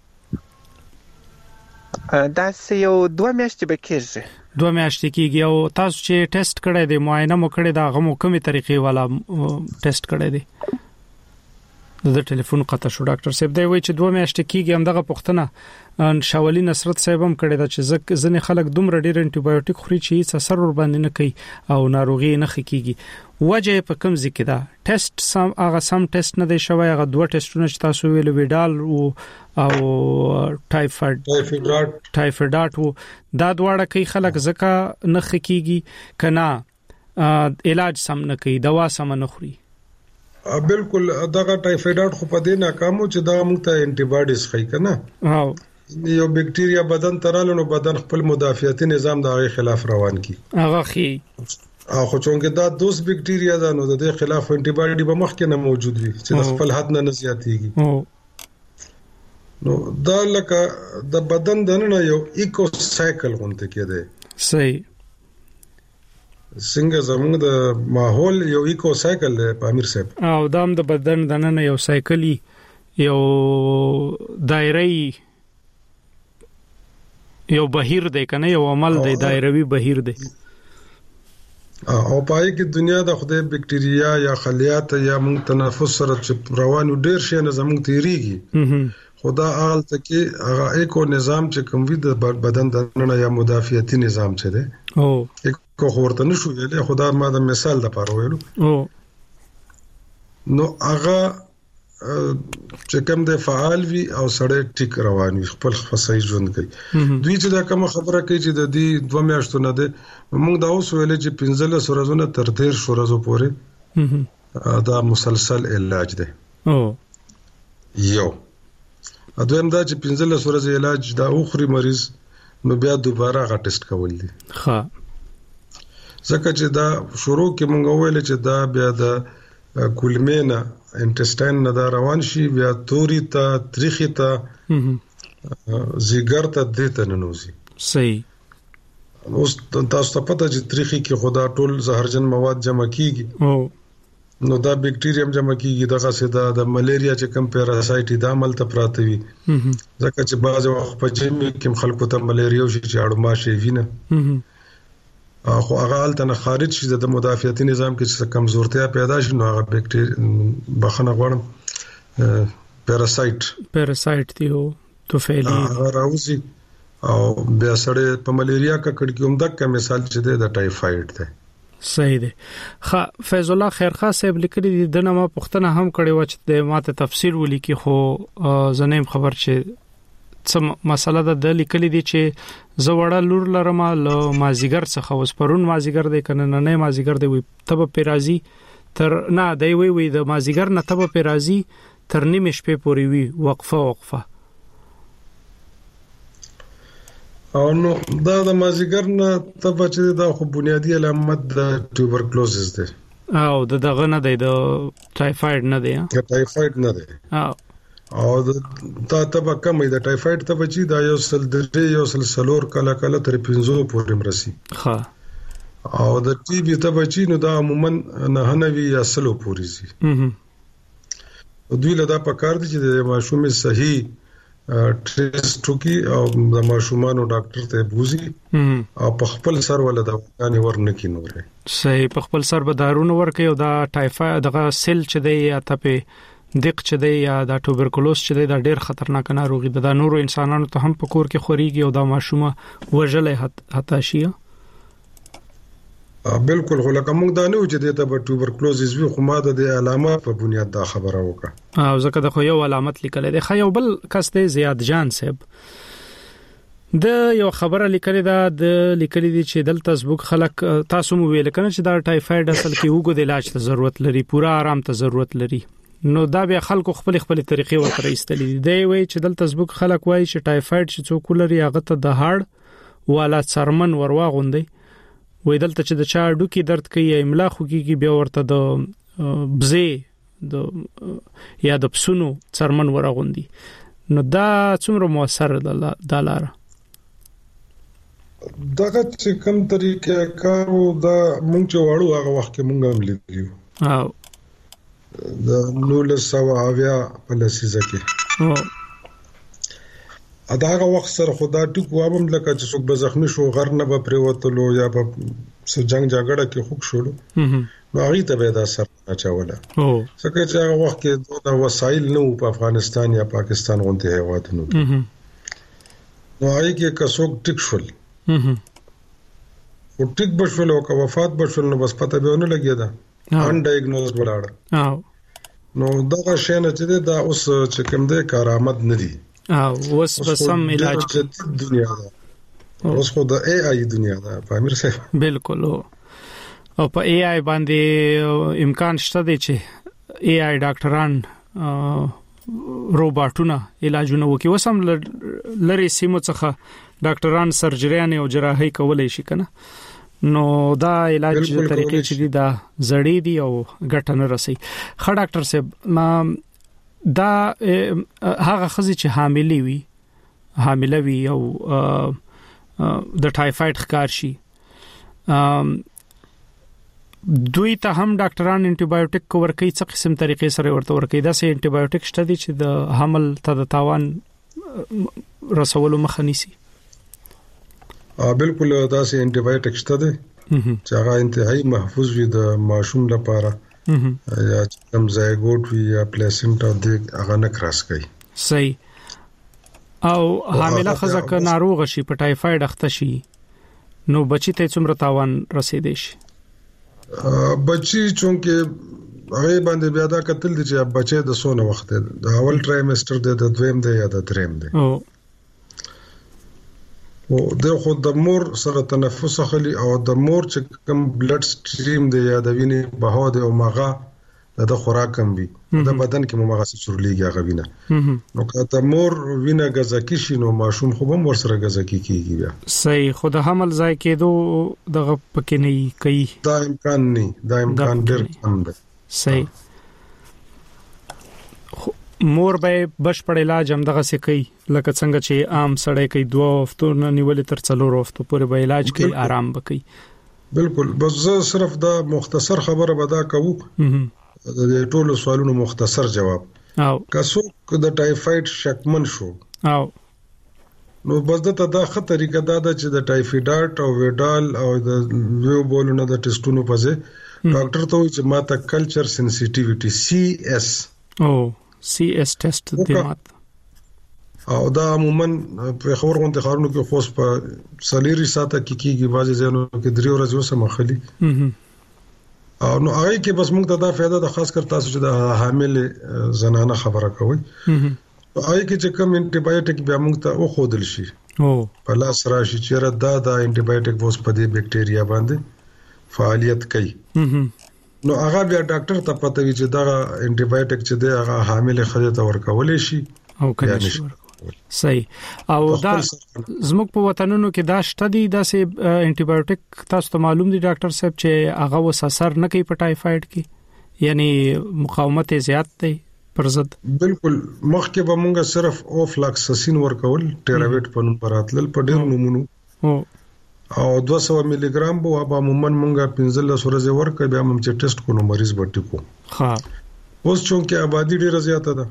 دا یو دوه میاشتې به کېږي دوه میاشتې کېږي او تاسو چې ټیسټ کړی دی معاینه مو کړی دا غو کومه طریقې والا ټیسټ کړی دی د ټلیفون قطع شو ډاکټر صاحب دی وای چې دوه میاشتې کېږي هم دغه پښتنه شاولي نصرت صاحب هم کړی دا چې ځنې خلک دومره ډیر انټي بایوټیک خوري چې هیڅ اثر ور باندې نه کوي او ناروغي نه خکېږي وجه په کوم ځکه دا ټیسټ سم هغه سم ټیسټ نه دی شوی هغه دوه ټیسټونه چې تاسو ویل ویډال او ټایفاید ټایفاید وو دا دواړه کوي خلک ځکه نه خکېږي کنا علاج سم نه کوي دوا سم نه خوري. بالکل دغه ټایفاید خو په دې ناکامو چې دا موږ ته انټي باډیز خای کنه او یو بکټیریا بدن ترالو نو بدن خپل مدافعتي نظام دغه خلاف روان کی هغه خي او خو څنګه دا دوس بکټیریا دا نو د دې خلاف انټي باډي به مخکې نه موجود وي چې د خپل حد نه زیاتېږي نو دا لکه د بدن دنه یو ایکو سایکل غونډه کېده. صحیح. څنګه زموږ د ماحول یو ایکو سایکل دی پامیر صاحب او دام د بدن دنه یو سایکلی یو دایره‌ای یو بهیر دی کنه یو عمل دی دایروي بهیر دی او پای کې دنیا د خدای بکټیریا یا خلیات یا موږ تنفس سره روانو ډیر شي نه زموږ تیریږي خدا اغل تکي هغه ایکو نظام چې کوم وي د بدن دنه یا مدافعتي نظام چي دی او کو ورته نشو ویلې خدا ما د مثال د پاره ویلو او نو هغه چې کوم د فعال وي او سړی ټیک روان وي خپل خصای ژوند کوي دوی چې دا کوم خبره کوي چې د دې دوه میاشتو نه ده موږ دا اوس ویلې چې پنځله سورزونه تر ډیر شورزو پورې دا مسلسل علاج ده او یو اځم دا چې پنځله سورزه علاج دا اوخري مریض نو بیا دوباره غا ټیسټ کول دي ها ځکه چې دا شروع کې مونږ ویل چې دا بیا د کولمینا انټسټاین نه دا روان شي بیا توري ته تریخي ته زیګر ته دته ننوزي. صحیح. اوس تاسو ته پته چې تریخي کې خدا ټول زهرجن مواد جمع کیږي او نو دا بکټیریم جمع کیږي دغه سدا د ملیریا چې کم پیراسایټ د عمل ته پراته وي ځکه چې بعض وخت په جمی کې خلکو ته ملیریا شي چې اړو ماشه وینه خو هغه الته خارج شي د مدافعتي نظام کې چې کمزورتیا پیدا شي نو هغه بکټیریا بخنه غوړم پیراسایټ پیراسایټ دی او توفیلی هغه راوځي او بیا سره په ملیریا کا کډ کې هم دغه مثال چې د ټایفاید دی. صحیح دی. خا فیض الله خیرخوا صاحب لیکلي دي د نامه پښتنه هم کړي و چې د ماته تفسیر ولیکي خو زنیم خبر چې څه مسله ده لیکلي دي چې زوړه لور لرم له مازیګر څخه اوس پرون مازیګر دی کنه نه نه مازیګر دی وي تب پیرازي تر نه دی وی وی د مازیګر نه تب پیرازي تر نیمه شپې پورې وی وقفه وقفه او نو دا د مازیګر نه تب چې دا خو بنیادی علامت د ټوبرکلوزس دی او د دغه نه دی د ټایفاید نه دی ټایفاید نه دی او او دا تبه کم د ټایفاید ته بچي دا یو سل درې یو سل سلور کله کله تر پنځو پورې مرسي ها او د ټي بي ته بچي نو دا عموما نه نوي یا سلو پورې سي او دوی له دا پکار دي چې د ماشوم صحیح ټیسټ وکي او د ماشومانو ډاکټر ته بوزي او په خپل سر ولا دا غاني ورنکې نورې صحیح په خپل سر به دارونه ورکي او دا ټایفاید دغه سیل چې دی یا ته دق چې دی یا دا توبرکلوز چې دی دا ډیر خطرناک ناروغي ده دا نورو انسانانو ته هم په کور کې خوريږي او دا ماشومه وژلې حتی شي بالکل خو لکه موږ دا نه و چې د توبرکلوزز وی خو ما د علامات په بنیاد دا خبره وکړه او ځکه د خو یو علامت لیکل دي خو یو بل کس دی زیاد جان صاحب د یو خبره لیکل دا د لیکل دي چې دلته زبوک خلک تاسو مو ویل کنه چې دا ټایفاید اصل کې وګو د علاج ته ضرورت لري پورا آرام ته ضرورت لري نو دا بیا خلکو خپل خپل طریقې ورته ایستلې دی وی چې دلته زبوک خلک وایي چې ټایفاید چې څوک لري هغه ته د هاړ والا څرمن ورواغوندي وې دلته چې د چا ډوکی درد کوي املا خو کیږي بیا ورته د بزې د یا د پسونو څرمن ورغوندي نو دا څومره موثر ده د لاره دغه چې کوم طریقې کارو دا مونږ چې وړو هغه وخت کې مونږ هم لیدلو او د نول سواویا په لسیزه کې او ادا هغه وخت سره خدا ټکو وابم لکه چې څوک به زخمی شو غر نه به پریوتلو یا به جنگ جګړه کې خوک شول نو هغه ته به دا سر اچوله او څنګه چې هغه وخت کې دا وسایل نه په افغانستان یا پاکستان غونډه هیوادونو نو هغه کې کڅوک ټیک شول او ټیک بشول او وفات بشول نو بس پته به نه لګیدا ان ډایګنوز ولاړ او نو دا شی نه چې دا اوس چې کوم دې کارآمد نه دي او اوس به سم علاج دنیا ده اوس خو د اي اي دنیا ده په امیر صاحب بالکل او په اي اي باندې امکان شته دی چې اي اي ډاکټران روباټونه علاجونه وکي وسم لری سیمو څخه ډاکټران سرجریان او جراحي کولای شي کنه نو دا علاج طریقې چې دی دا زړې دي او ګټه نه رسي خا ډاکټر صاحب ما دا هغه خزي چې حاملې وي حامله وي او د ټایفاید ښکار شي دوی ته هم ډاکټران انټي بایوټیک ورکوي څه قسم طریقې سره ورته ورکوي دا سه انټي بایوټیک شته دي چې د حمل ته د تاوان رسولو مخه نیسي بالکل دا سه انټي بایوټیک شته دي چې هغه انتهایی محفوظ وي د ماشوم لپاره یا کوم زایګوټ وی یا پلیسنټا د هغه نه کراس کوي صحیح او حامله خزه ک ناروغ شي په ټایفاید اخته شي نو بچی ته څومره تاوان رسیدي شي بچی چونکه هغه باندې بیا دا قتل دي چې بچي د سونه وخت د اول ټرایمستر د دویم دی یا د دریم دی او او د خود د مور سره تنفس خلی او د مور چې کوم بلډ سټریم دی یا د وینې بهاو دی او ماغه د خوراک کم وي د بدن کې ماغه څه چورلېږي هغه وینه نو که د مور وینه غزاکی شي نو ماشوم خو هم ور سره غزاکی کیږي بیا صحیح خود حمل ځای کېدو دغه پکې نه کوي دا امکان نه دا امکان ډېر کم دی صحیح مور به بشپړ علاج هم دغه څه کوي لکه څنګه چې عام سړی کوي دوه هفتو نه نیولې تر څلور هفتو پورې به علاج کوي آرام وکړي بالکل بس زه صرف دا مختصر خبره بدا کوم د ټولو سوالونو مختصر جواب او که څوک د ټایفاید شکمن شو او نو بس دته دا خطر طریقه دا ده چې د ټایفیډاټ او ویډال او د ویو بولونه د ټیسټونو په ځای ډاکټر ته وایي چې ماته کلچر سنسټیویټي سی اس او سی اس ټیسټ دی مات او دا عموما په خبر غونډه خارونو کې خوښ په سلیری ساته کې کیږي بعضی ځینو کې درې ورځې وسه مخلي او نو هغه کې بس موږ ته دا فائدہ د خاص کر تاسو چې د حامل زنانه خبره کوي هغه کې چې کوم انټي بایوټیک بیا موږ ته او خودل شي او په لاس راشي چې را دا د انټي بایوټیک وس په دې بکټیریا باندې فعالیت کوي نو هغه بیا ډاکټر ته پته وی چې دا انټي بایوټیک چې دی هغه حامل خځه ته ورکول شي او کنه صحیح او دا زموږ په وطنونو کې دا شته دي د سه انټي بایوټیک تاسو ته معلوم دي ډاکټر صاحب چې هغه وس اثر نه کوي په ټایفاید کې یعنی مقاومت زیات دی پر ضد. بالکل مخکې به مونږه صرف اوفلاکساسین ورکول ټیراویټ په نوم براتل په ډیر نمونو او دوه سوه ملي ګرام به عموما مونږه پنځلس ورځې ورکړ بیا موږ چې ټیسټ کو نو مریض به ټیکو. ها اوس چونکه آبادی ډیره زیاته ده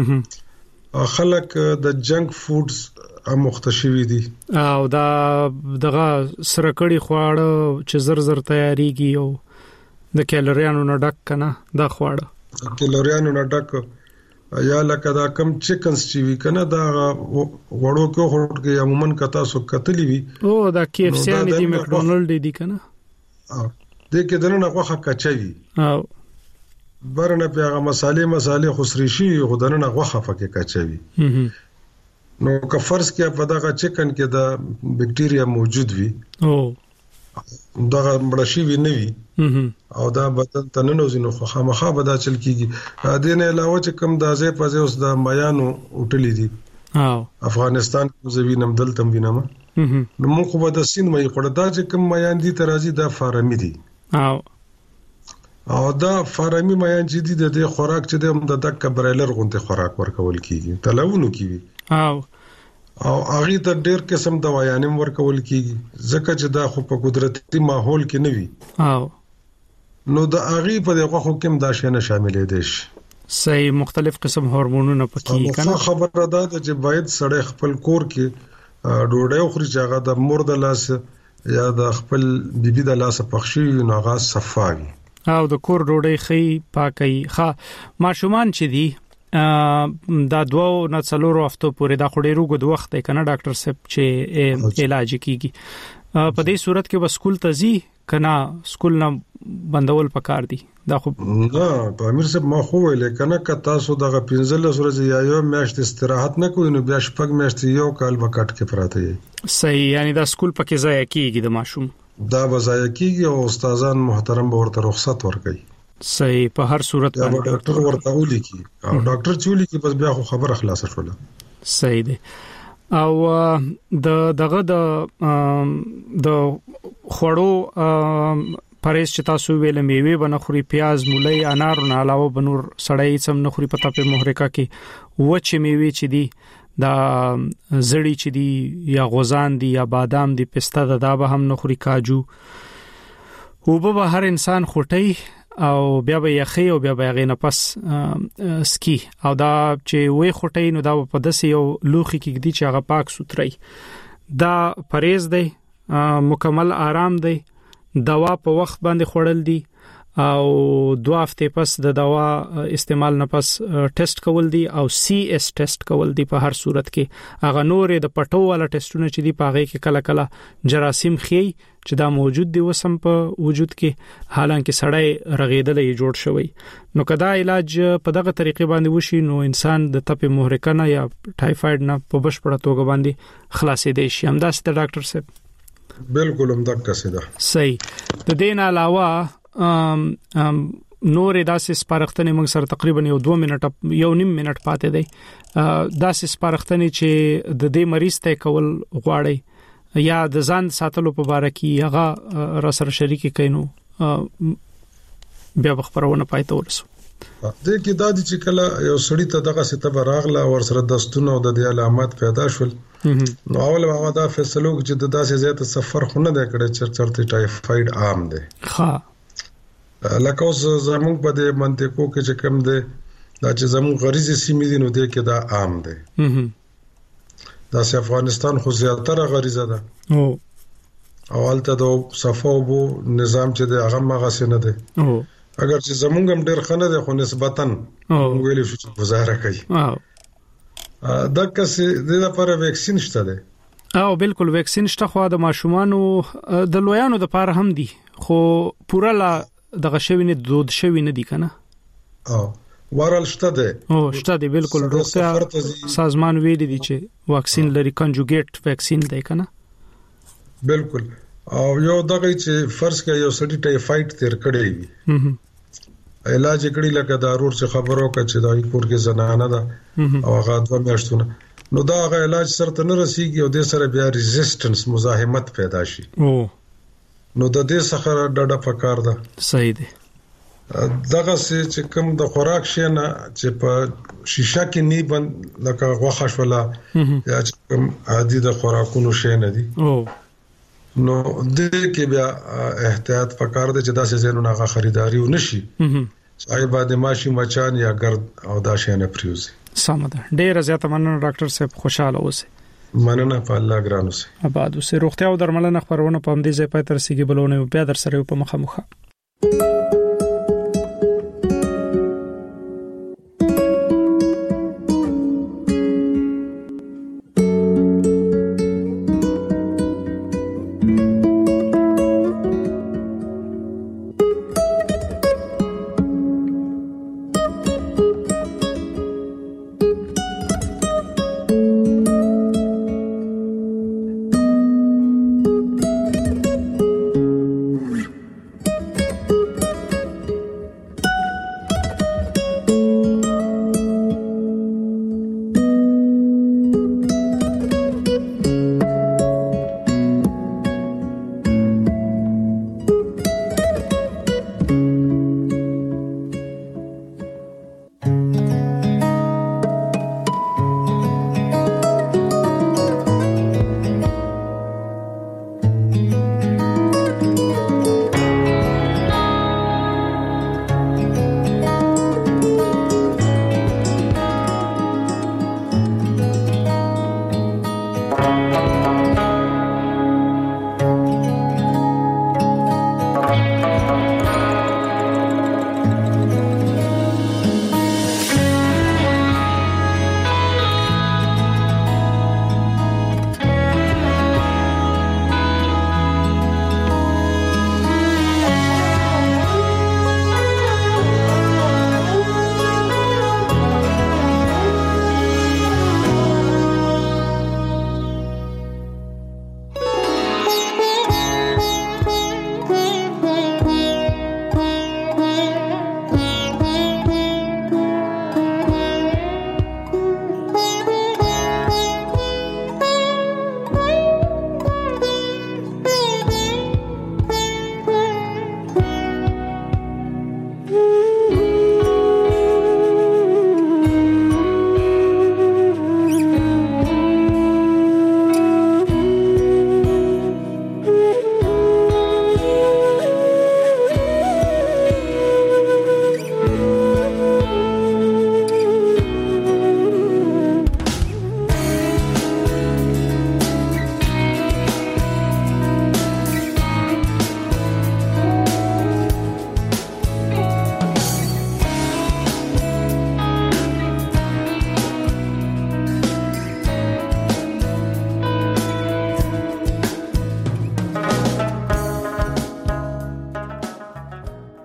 خلک د جنک فودز مختشوي دي او دا دغه سره کړي خواړه چې زر زر تیاریږي او د کیلریانو نه ډک کنه دا خواړه کیلریانو نه ډک یا لکه دا کم چیکنز چې وی کنه دا وړو کې هوټ کې عموما کتا سو کتلی وی او دا کی اف سی ان دي مکډونالډ دي کنه اه دې کې دنه غوخه کچوي او برنه پیغه مصالې مصالې خسري شي خدانه غوخه فکه کچوي نو که فرض کې په دغه چیکن کې دا بکټیریا موجود وي او دغه مړشي وی نه وي او دا بدن ته نه نوځي نو خو مخه به دا چل کیږي ا دې نه علاوه چې کم دازې پځه اوس د میانو اوټلې دي او افغانستان کې زوینم دلته وینم نو موږ خو به د سین مې خړه دا چې کم میان دي ترازی دا فارمی دي او او دا فارمی میان چې دي د خوراک چې د دک برایلر غونته خوراک ورکول کیږي تلونو کیږي او او هغه ته ډېر قسم دوايانم ورکول کیږي ځکه چې دا خو په قدرتي ماحول کې نه وي او نو د هغه په دغه حکم دا شنه شاملې دي صحیح مختلف قسم هورمونونه پکې کنه خبره ده چې باید سړی خپل کور کې ډوډۍ خوري چې هغه د مور د لاس یا د خپل بیبي د لاس پخشي نو هغه صفاوي او د کور ډوډۍ خې پاکي ښه ماشومان چې دي دا دوه نه څلورو هفتو پورې دا خوري روغ د وخت کنه ډاکټر صاحب چې علاج کیږي په دې صورت کې بس سکول ته ځي کنه سکول نه بندول پکار دي دا خو نه په امیر صاحب ما خو ویل کنه ک تاسو دغه پنځلس ورځې یا یو میاشت استراحت نه کوئ نو بیا شپږ میاشتې یو کال وکټ کې پراته یي صحیح یعنی دا سکول پکې ځای کیږي د ماشوم دا بځای کیږي او استادان محترم به ورته رخصت ورکړي صحیح په هر صورت باندې ډاکټر ورته ولي کی او ډاکټر چولي کی بس بیا خو خبره خلاصه شوله صحیح دی او د دغه د د خړو پرېس چې تاسو ویل میوه بنخوري پیاز مولای انار نه علاوه بنور سړی سم نخوري پتا په محرکا کې وچ میوه چې دی دا زړی چې دی یا غوزان دی یا بادام دی پستا دا به هم نخوري کاجو او به هر انسان خوټي او بیا به یخي او بیا به غې نه پس سکی او دا چې وې خټې نو دا په دسي یو لوخي کې دي چې هغه پاک سوتري دا پرېز دی مکمل آرام دی دوا په وخت باندې خوړل دي او دوه هفته پس د دوا استعمال نه پس ټیسټ کول دي او سی اس ټیسټ کول دي په هر صورت کې هغه نورې د پټو والا ټیسټونه چې دي پاغې کې کله کله جراثیم خي چې دا موجود دي وسم په وجود کې حالانکه سړی رغیدلې جوړ شوی نو کدا علاج په دغه طریقې باندې وشي نو انسان د تپې محرکه نه یا ټایفاید نه په بشپړه توګه باندې خلاصې دی شي همداسې د ډاکټر صاحب بالکل هم دغه څه ده صحیح د دین علاوه ام ام نور داسې سپارښتنې موږ سره تقریبا یو دوه منټه یو نیم منټ پاتې دی داسې سپارښتنې چې د دې مریض ته کول غواړي یا د ځان ساتلو په اړه کې هغه را سره شریک کینو بیا خبرونه پاتې ورسو د کې د دې چې کله یو سړی ته دغه ستبه راغله او سره دستونه او د علامات پیدا شول نو اول هغه دا فیصله وکړي چې د داسې زیات سفر خو نه دی کړی چې چرته ټایفاید عام دی ها لکه اوس زموږ په دې منطقو کې چې کوم دی دا چې زموږ غریزي سیمې دي نو دې کې دا عام دی دا سه افغانستان خو زیاتره غریزه ده او اولته د صفوبو نظام چې د هغه مغاسه نه دی او اگر چې زموږ هم ډېر خنه ده خو نسبتاً ویل شو چې گزاره کوي او دا کسې د لپاره ویکسین شته ده او بالکل ویکسین شته خو د ماشومانو د لویانو د لپاره هم دي خو پورا لا دغه شوی نه دود شوی نه دي کنه او وارل شته ده او شته دي بالکل روغتیا سازمان ویلي دي چې واکسین لري کنجوګیټ ویکسین دی کنه بالکل او یو دغه چې فرض کې یو سړی ټایفاید تیر کړی وي علاج کړي لکه ضرور څه خبرو کا چې دای کور کې زنانه ده او هغه دوه میاشتونه نو دا هغه علاج سره نه رسیږي او د سره بیا ریزिस्टنس مزاحمت پیدا شي او نو د دې څخه ډډه پکار ده صحیح دی دغه چې کوم د خوراک شي نه چې په شیشه کې نه بند لکه غوښه شولا یا چې کوم عادي د خوراکونو شي نه دي نو د کې بیا احتیاط پکار دی چې دا څه زینو نه خریداري ونشي صاحب باندې ماشي مچان یا ګرد او دا شي نه پریوزي سمده ډیر زیاته مننه ډاکټر صاحب خوشاله اوسئ مننه په الله ګران اوسئ آباد اوسئ روغتیا او درملنه خبرونه په همدې ځای پاتې رسیدي بلونه بیا در سره په مخه مخه